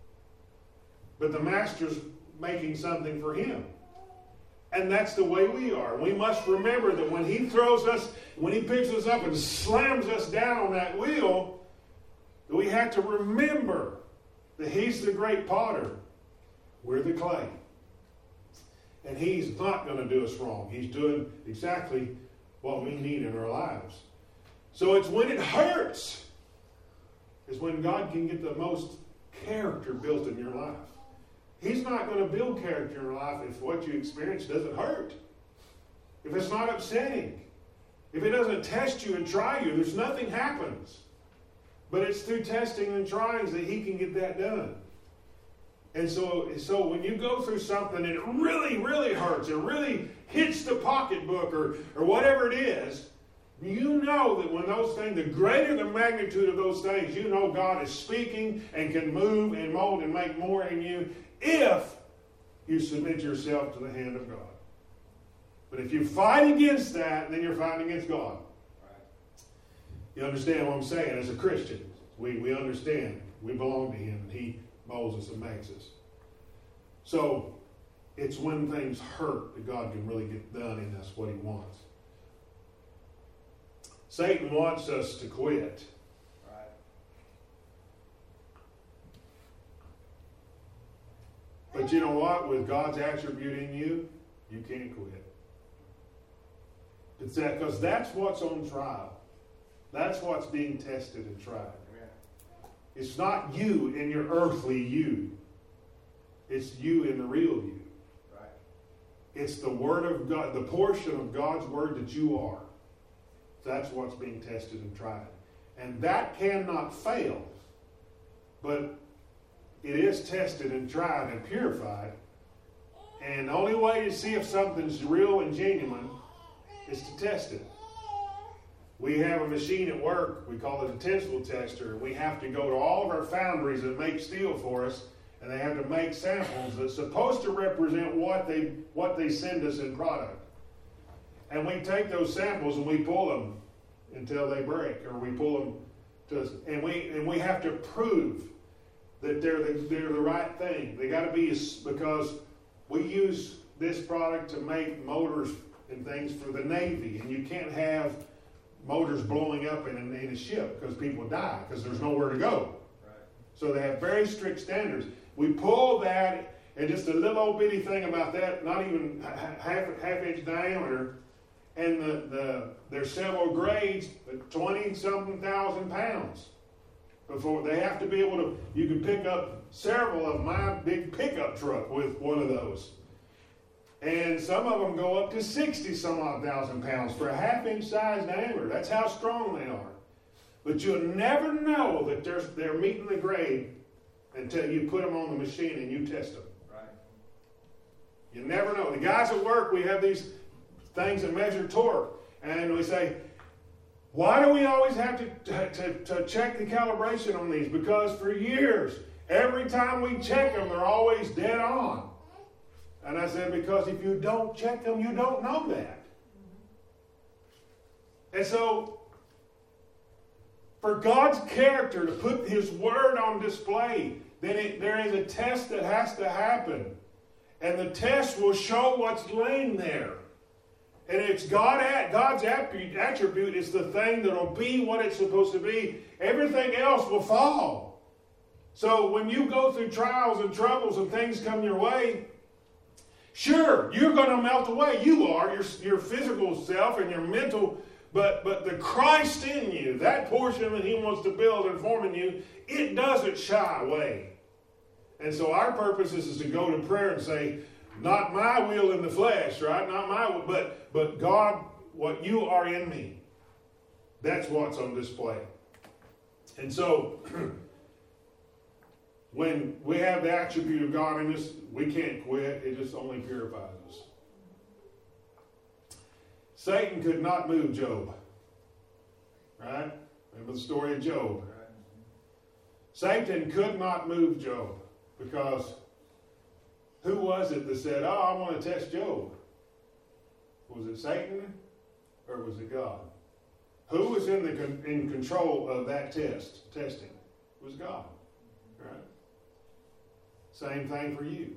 S1: But the master's making something for him. And that's the way we are. We must remember that when he throws us, when he picks us up and slams us down on that wheel, that we have to remember that he's the great potter. We're the clay. And he's not going to do us wrong. He's doing exactly what we need in our lives. So it's when it hurts is when God can get the most character built in your life. He's not going to build character in your life if what you experience doesn't hurt. If it's not upsetting. If it doesn't test you and try you, there's nothing happens. But it's through testing and tryings that he can get that done. And so, so when you go through something and it really, really hurts, it really hits the pocketbook or, or whatever it is, you know that when those things, the greater the magnitude of those things, you know God is speaking and can move and mold and make more in you if you submit yourself to the hand of God. But if you fight against that, then you're fighting against God. You understand what I'm saying? As a Christian, we, we understand we belong to him and he molds us and makes us. So it's when things hurt that God can really get done in us what he wants. Satan wants us to quit.
S2: Right.
S1: But you know what? With God's attribute in you, you can't quit. It's that because that's what's on trial. That's what's being tested and tried.
S2: Amen.
S1: It's not you and your earthly you. It's you in the real you.
S2: Right.
S1: It's the Word of God, the portion of God's Word that you are. That's what's being tested and tried. And that cannot fail. But it is tested and tried and purified. And the only way to see if something's real and genuine is to test it. We have a machine at work, we call it a tensile tester, and we have to go to all of our foundries that make steel for us, and they have to make samples that's supposed to represent what they what they send us in product. And we take those samples and we pull them until they break, or we pull them to, and we and we have to prove that they're the, they're the right thing. They got to be, because we use this product to make motors and things for the Navy, and you can't have motors blowing up in, in a ship because people die because there's nowhere to go.
S2: Right.
S1: So they have very strict standards. We pull that, and just a little old bitty thing about that, not even half half inch diameter, and the, the there's several grades, twenty something thousand pounds. Before they have to be able to, you can pick up several of my big pickup truck with one of those. And some of them go up to sixty some odd thousand pounds for a half inch size diameter. That's how strong they are. But you'll never know that they're, they're meeting the grade until you put them on the machine and you test them.
S2: Right.
S1: You never know. The guys at work, we have these things that measure torque. And we say, why do we always have to, to, to check the calibration on these? Because for years, every time we check them, they're always dead on. And I said, because if you don't check them, you don't know that. And so, for God's character to put His Word on display, then it, there is a test that has to happen. And the test will show what's laying there. And it's God, God's attribute is the thing that will be what it's supposed to be. Everything else will fall. So when you go through trials and troubles and things come your way, sure, you're going to melt away. You are, your, your physical self and your mental, but, but the Christ in you, that portion that He wants to build and form in you, it doesn't shy away. And so our purpose is, is to go to prayer and say, not my will in the flesh, right? Not my will, but, but God, what you are in me. That's what's on display. And so, when we have the attribute of God in us, we can't quit. It just only purifies us. Satan could not move Job. Right? Remember the story of Job. Satan could not move Job because who was it that said, oh, I want to test Job? Was it Satan or was it God? Who was in the in control of that test, testing? It was God. Right? Same thing for you.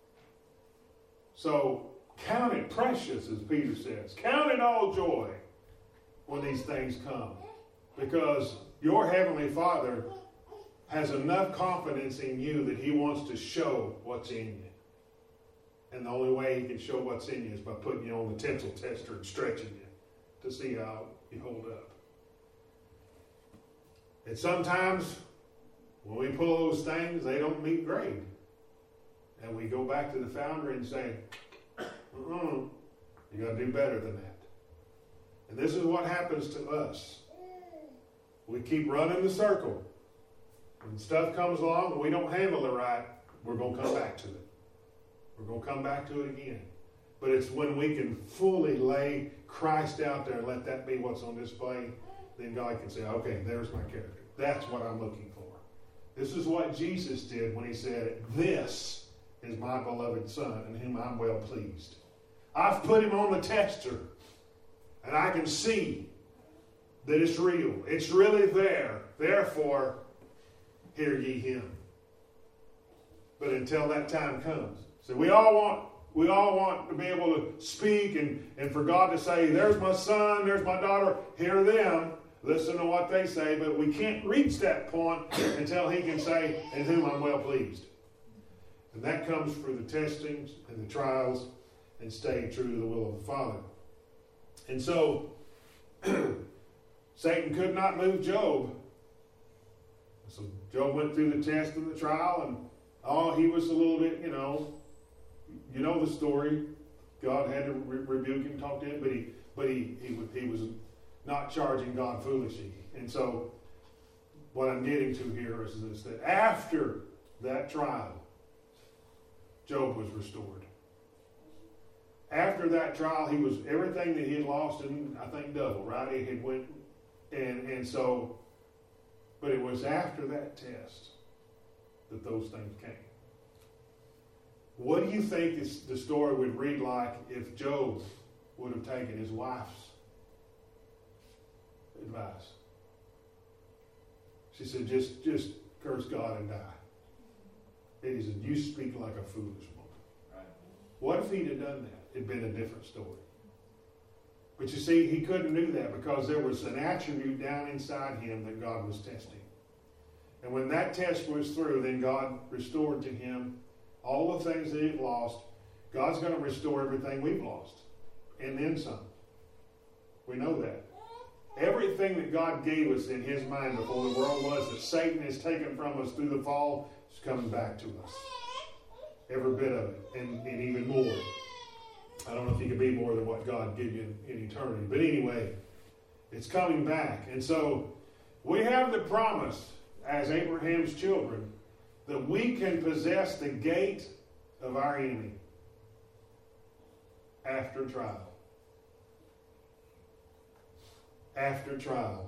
S1: So count it precious, as Peter says. Count it all joy when these things come. Because your Heavenly Father has enough confidence in you that He wants to show what's in you. And the only way He can show what's in you is by putting you on the tensile tester and stretching you to see how you hold up. And sometimes when we pull those things, they don't meet grade. And we go back to the foundry and say, uh-uh, you got to do better than that. And this is what happens to us. We keep running the circle. When stuff comes along and we don't handle it right, we're going to come back to it. We're going to come back to it again. But it's when we can fully lay Christ out there and let that be what's on display, then God can say, okay, there's my character. That's what I'm looking for. This is what Jesus did when He said, this is my beloved Son in whom I'm well pleased. I've put Him on the tester, and I can see that it's real. It's really there. Therefore, hear ye Him. But until that time comes. So we all want we all want to be able to speak and, and for God to say, there's my son, there's my daughter, hear them, listen to what they say, but we can't reach that point until He can say, in whom I'm well pleased. And that comes through the testings and the trials and staying true to the will of the Father. And so, Satan could not move Job. So Job went through the test and the trial, and Oh, he was a little bit, you know, you know the story. God had to re- rebuke him, talk to him, but he, but he, he, he was not charging God foolishly. And so, what I'm getting to here is this, that after that trial, Job was restored. After that trial, he was everything that he had lost, and I think double, right? It had went, and and so, but it was after that test that those things came. What do you think this, the story would read like if Job would have taken his wife's advice? She said, just, just curse God and die. And he said, you speak like a foolish woman. Right. What if he'd have done that? It'd been a different story. But you see, he couldn't do that because there was an attribute down inside him that God was testing. And when that test was through, then God restored to him all the things that he'd lost. God's going to restore everything we've lost. And then some. We know that. Everything that God gave us in his mind before the world was that Satan has taken from us through the fall is coming back to us. Every bit of it. And, and even more. I don't know if you can be more than what God gave you in, in eternity. But anyway, it's coming back. And so we have the promise as Abraham's children that we can possess the gate of our enemy after trial. After trial.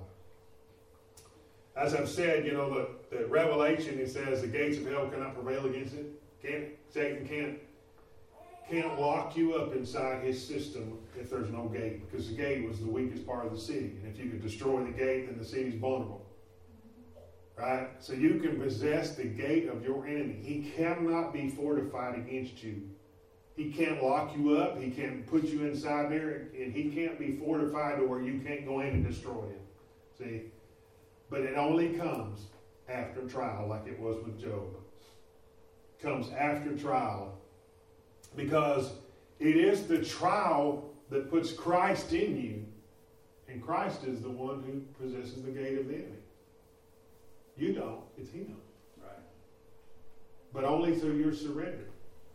S1: As I've said, you know, the, the Revelation, it says the gates of hell cannot prevail against it. Can't, Satan can't, can't lock you up inside his system if there's no gate, because the gate was the weakest part of the city. And if you could destroy the gate, then the city's vulnerable. Right? So you can possess the gate of your enemy. He cannot be fortified against you. He can't lock you up. He can't put you inside there. And he can't be fortified to where you can't go in and destroy him. See? But it only comes after trial, like it was with Job. It comes after trial. Because it is the trial that puts Christ in you. And Christ is the one who possesses the gate of the enemy. You don't. It's He knows. Right. But only through your surrender.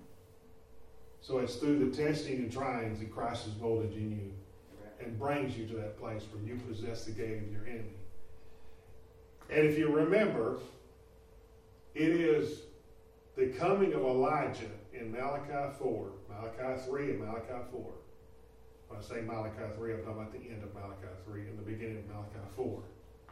S1: So it's through the testing and tryings that Christ is molded in you and brings you to that place where you possess the gate of your enemy. And if you remember, it is the coming of Elijah in Malachi four, Malachi three and Malachi four. When I say Malachi three, I'm talking about the end of Malachi three and the beginning of Malachi four.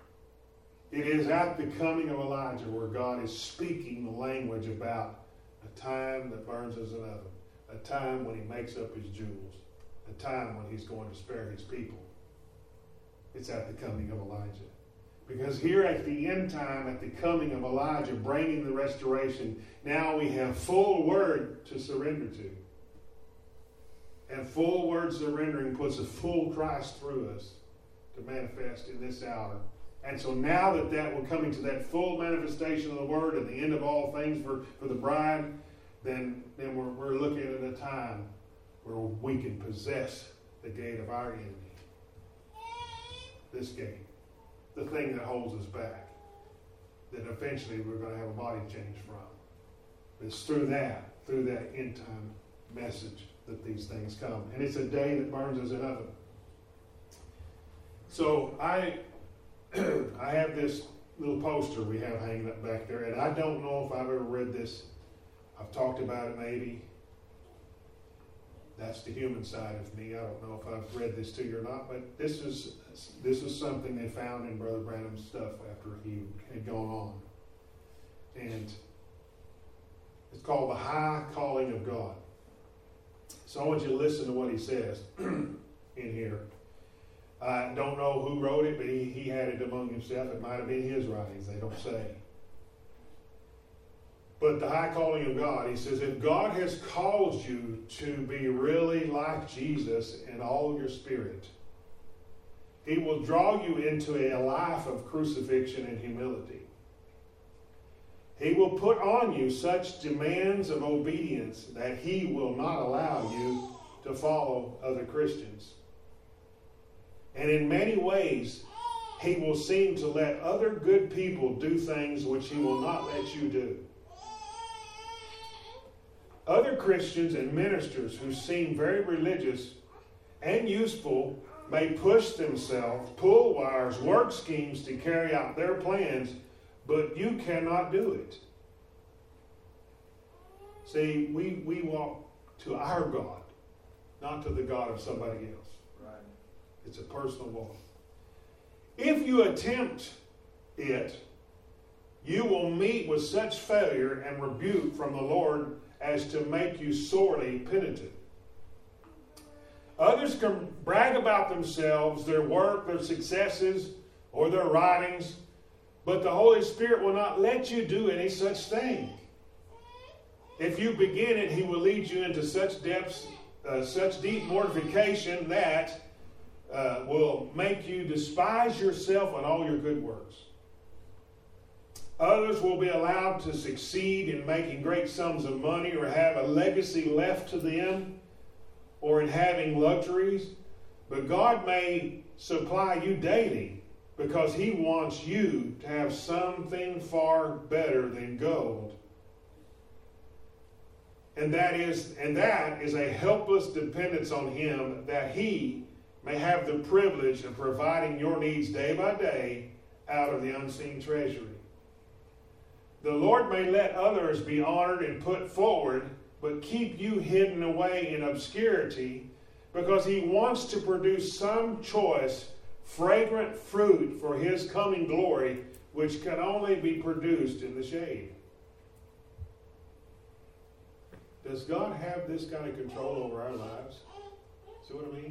S1: It is at the coming of Elijah where God is speaking the language about a time that burns as an oven, a time when he makes up his jewels, a time when he's going to spare his people. It's at the coming of Elijah. Because here at the end time, at the coming of Elijah, bringing the restoration, now we have full word to surrender to. And full word surrendering puts a full Christ through us to manifest in this hour. And so now that, that we're coming to that full manifestation of the word and the end of all things for, for the bride, then, then we're, we're looking at a time where we can possess the gate of our enemy. This gate. The thing that holds us back. That eventually we're going to have a body change from. It's through that, through that end time message that these things come. And it's a day that burns as an oven. So I... I have this little poster we have hanging up back there, and I don't know if I've ever read this. I've talked about it maybe. That's the human side of me. I don't know if I've read this to you or not, but this is this is something they found in Brother Branham's stuff after he had gone on. And it's called The High Calling of God. So I want you to listen to what he says in here. I don't know who wrote it, but he, he had it among himself. It might have been his writings. They don't say. But the high calling of God, he says, if God has called you to be really like Jesus in all your spirit, he will draw you into a life of crucifixion and humility. He will put on you such demands of obedience that he will not allow you to follow other Christians. And in many ways, he will seem to let other good people do things which he will not let you do. Other Christians and ministers who seem very religious and useful may push themselves, pull wires, work schemes to carry out their plans, but you cannot do it. See, we, we walk to our God, not to the God of somebody else.
S2: Right.
S1: It's a personal walk. If you attempt it, you will meet with such failure and rebuke from the Lord as to make you sorely penitent. Others can brag about themselves, their work, their successes, or their writings, but the Holy Spirit will not let you do any such thing. If you begin it, He will lead you into such depths, uh, such deep mortification that uh, will make you despise yourself and all your good works. Others will be allowed to succeed in making great sums of money or have a legacy left to them or in having luxuries, but God may supply you daily because He wants you to have something far better than gold. And that is, and that is a helpless dependence on Him, that He may have the privilege of providing your needs day by day out of the unseen treasury. The Lord may let others be honored and put forward, but keep you hidden away in obscurity, because He wants to produce some choice, fragrant fruit for His coming glory, which can only be produced in the shade. Does God have this kind of control over our lives? See what I mean?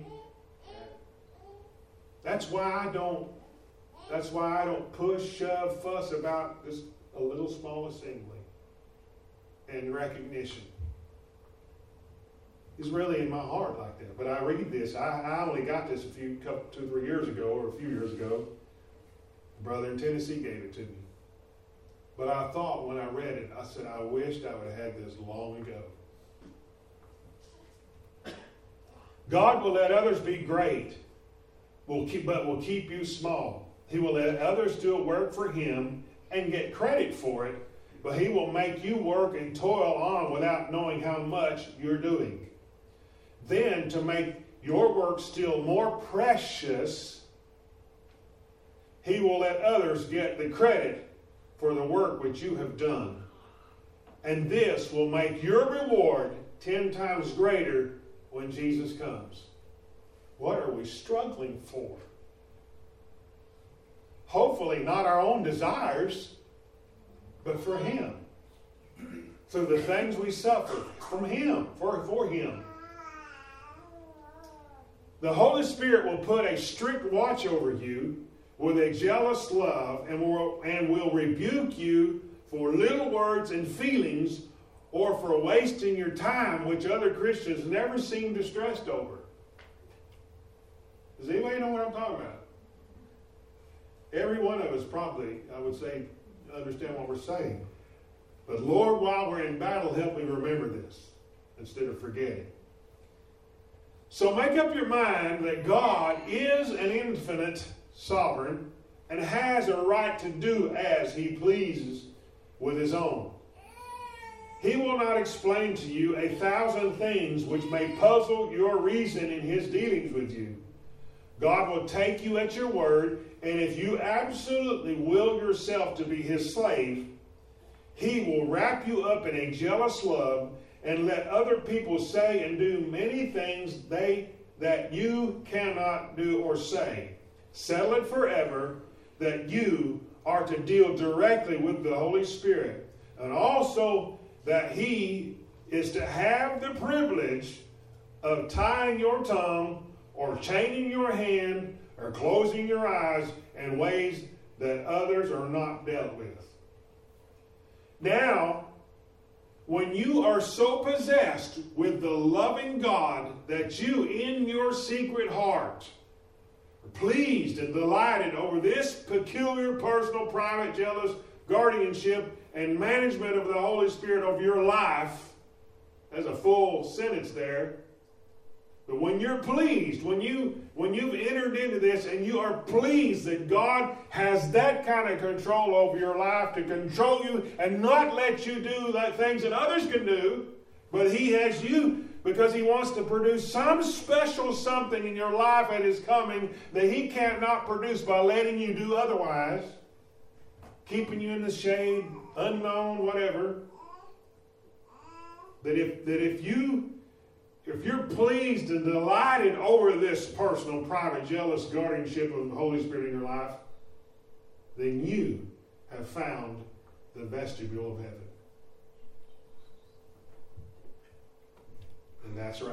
S1: That's why I don't. That's why I don't push, shove, fuss about this a little small assembly and recognition. It's really in my heart like that. But I read this. I, I only got this a few, couple, two, three years ago, or a few years ago. A brother in Tennessee gave it to me. But I thought when I read it, I said, I wished I would have had this long ago. God will let others be great, will keep, but will keep you small. He will let others do a work for Him and get credit for it, but He will make you work and toil on without knowing how much you're doing. Then, to make your work still more precious, He will let others get the credit for the work which you have done. And this will make your reward ten times greater when Jesus comes. What are we struggling for? Hopefully not our own desires, but for Him. Through the things we suffer from Him, for, for Him. The Holy Spirit will put a strict watch over you with a jealous love and will, and will rebuke you for little words and feelings or for wasting your time, which other Christians never seem distressed over. Does anybody know what I'm talking about? Every one of us probably, I would say, understand what we're saying. But Lord, while we're in battle, help me remember this instead of forgetting. So make up your mind that God is an infinite sovereign and has a right to do as He pleases with His own. He will not explain to you a thousand things which may puzzle your reason in His dealings with you. God will take you at your word, and if you absolutely will yourself to be His slave, He will wrap you up in a jealous love and let other people say and do many things they that you cannot do or say. Settle it forever that you are to deal directly with the Holy Spirit, and also that He is to have the privilege of tying your tongue or chaining your hand or closing your eyes in ways that others are not dealt with. Now, when you are so possessed with the loving God that you in your secret heart are pleased and delighted over this peculiar, personal, private, jealous guardianship and management of the Holy Spirit of your life, there's a full sentence there. But when you're pleased, when, you, when you've entered into this and you are pleased that God has that kind of control over your life to control you and not let you do the things that others can do, But He has you because He wants to produce some special something in your life that is coming that He cannot produce by letting you do otherwise, keeping you in the shade, unknown, whatever. That if that if you if you're pleased and delighted over this personal, private, jealous guardianship of the Holy Spirit in your life, then you have found the vestibule of heaven. And that's right.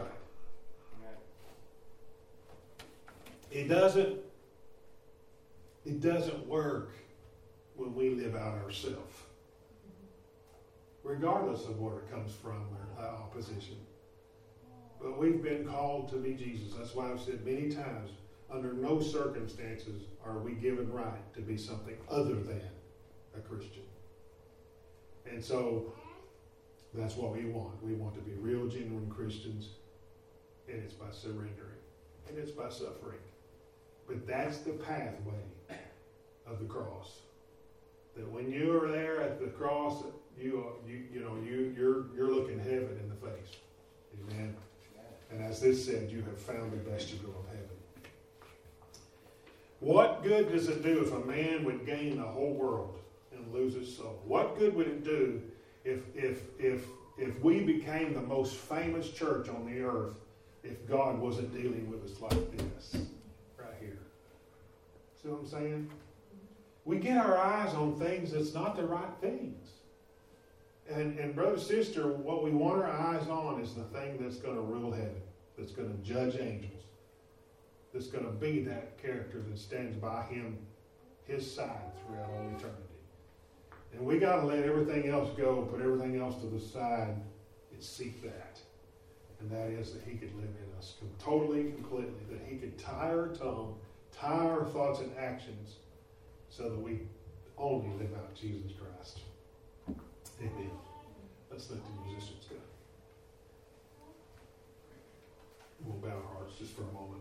S1: It doesn't, it doesn't work when we live out ourselves, regardless of where it comes from or opposition. But we've been called to be Jesus. That's why I've said many times, under no circumstances are we given right to be something other than a Christian. And so that's what we want. We want to be real, genuine Christians, and it's by surrendering, and it's by suffering. But that's the pathway of the cross. That when you are there at the cross, you you you know you you're you're looking heaven in the face. Amen. And as this said, you have found the vestibule of heaven. What good does it do if a man would gain the whole world and lose his soul? What good would it do if if if if we became the most famous church on the earth if God wasn't dealing with us like this right here? See what I'm saying? We get our eyes on things that's not the right things. And, and brother, sister, what we want our eyes on is the thing that's going to rule heaven, that's going to judge angels, that's going to be that character that stands by Him, His side throughout all eternity. And we got to let everything else go, put everything else to the side, and seek that. And that is that He could live in us totally, completely, that He could tie our tongue, tie our thoughts and actions, so that we only live out Jesus Christ. Amen. Let's let the musicians go. We'll bow our hearts just for a moment.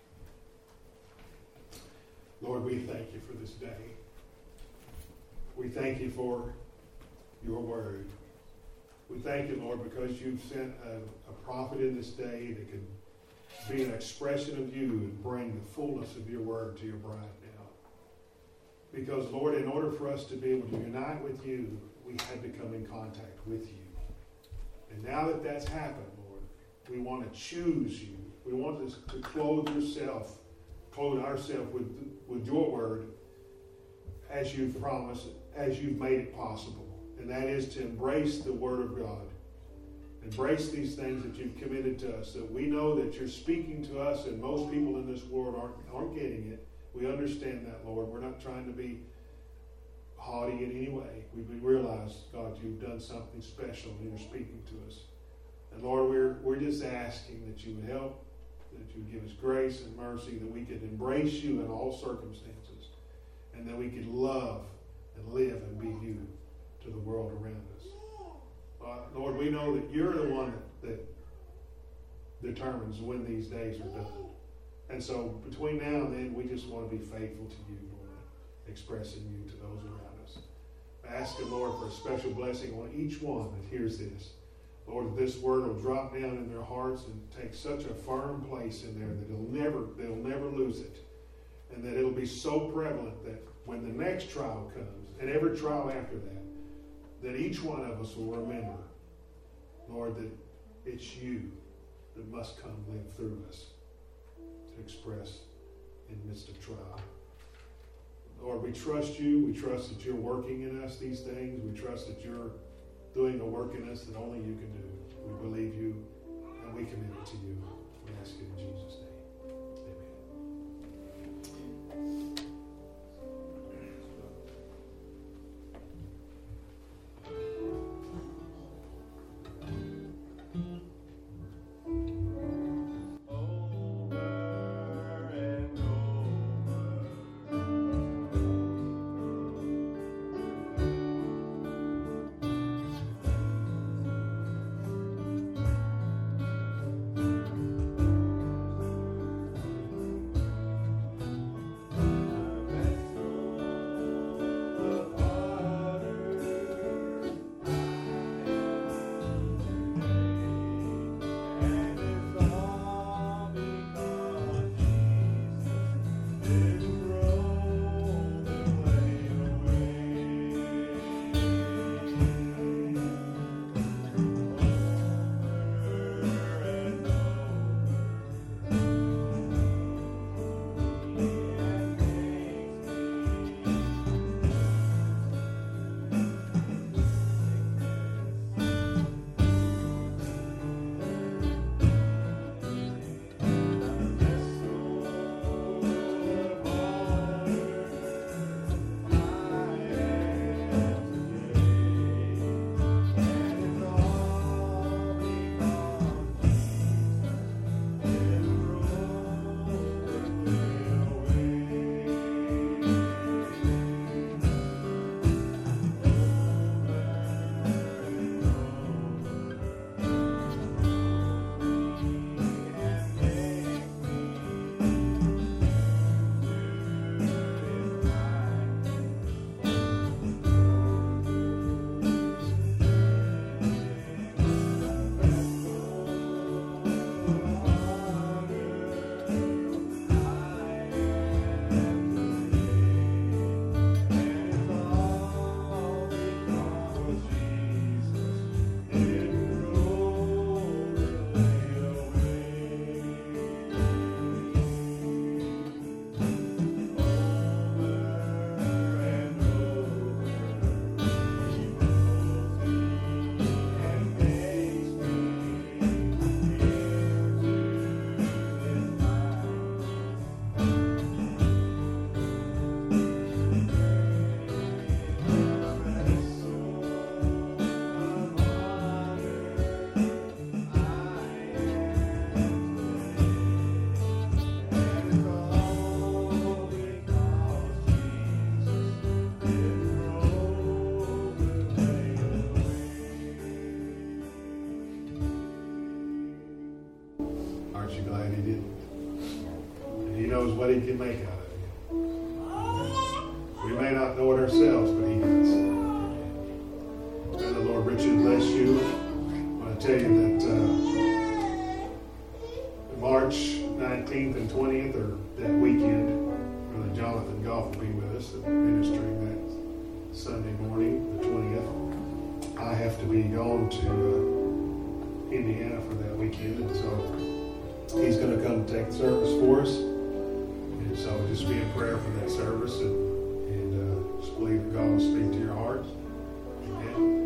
S1: Lord, we thank You for this day. We thank You for Your word. We thank You, Lord, because You've sent a, a prophet in this day that can be an expression of You and bring the fullness of Your word to Your bride now. Because, Lord, in order for us to be able to unite with You, we had to come in contact with You. And now that that's happened, Lord, we want to choose You. We want to, to clothe Yourself, clothe ourselves with, with Your word as You've promised, as You've made it possible. And that is to embrace the word of God. Embrace these things that You've committed to us, that we know that You're speaking to us, and most people in this world aren't, aren't getting it. We understand that, Lord. We're not trying to be haughty in any way. We, we realize, God, You've done something special and You're speaking to us. And Lord, we're we're just asking that You would help, that You would give us grace and mercy, that we could embrace You in all circumstances, and that we could love and live and be You to the world around us. Uh, Lord, we know that You're the one that, that determines when these days are done. And so between now and then, we just want to be faithful to You, Lord, expressing You to those around us. I ask You, Lord, for a special blessing on each one that hears this. Lord, that this word will drop down in their hearts and take such a firm place in there that it'll never, they'll never lose it. And that it'll be so prevalent that when the next trial comes, and every trial after that, that each one of us will remember, Lord, that it's You that must come live through us to express in the midst of trial. Lord, we trust You. We trust that You're working in us these things. We trust that You're doing a work in us that only You can do. We believe You, and we commit it to You. We ask it in Jesus' name. you glad he didn't? And he knows what he can make out of you. We may not know it ourselves, but he does. May the Lord richly bless you. I want to tell you that uh, March nineteenth and twentieth, or that weekend, Brother Jonathan Goff will be with us and ministering that Sunday morning, the twentieth. I have to be gone to uh, Indiana for that weekend, and so he's going to come take the service for us. And so just be in prayer for that service, and, and uh, just believe that God will speak to your hearts. Amen.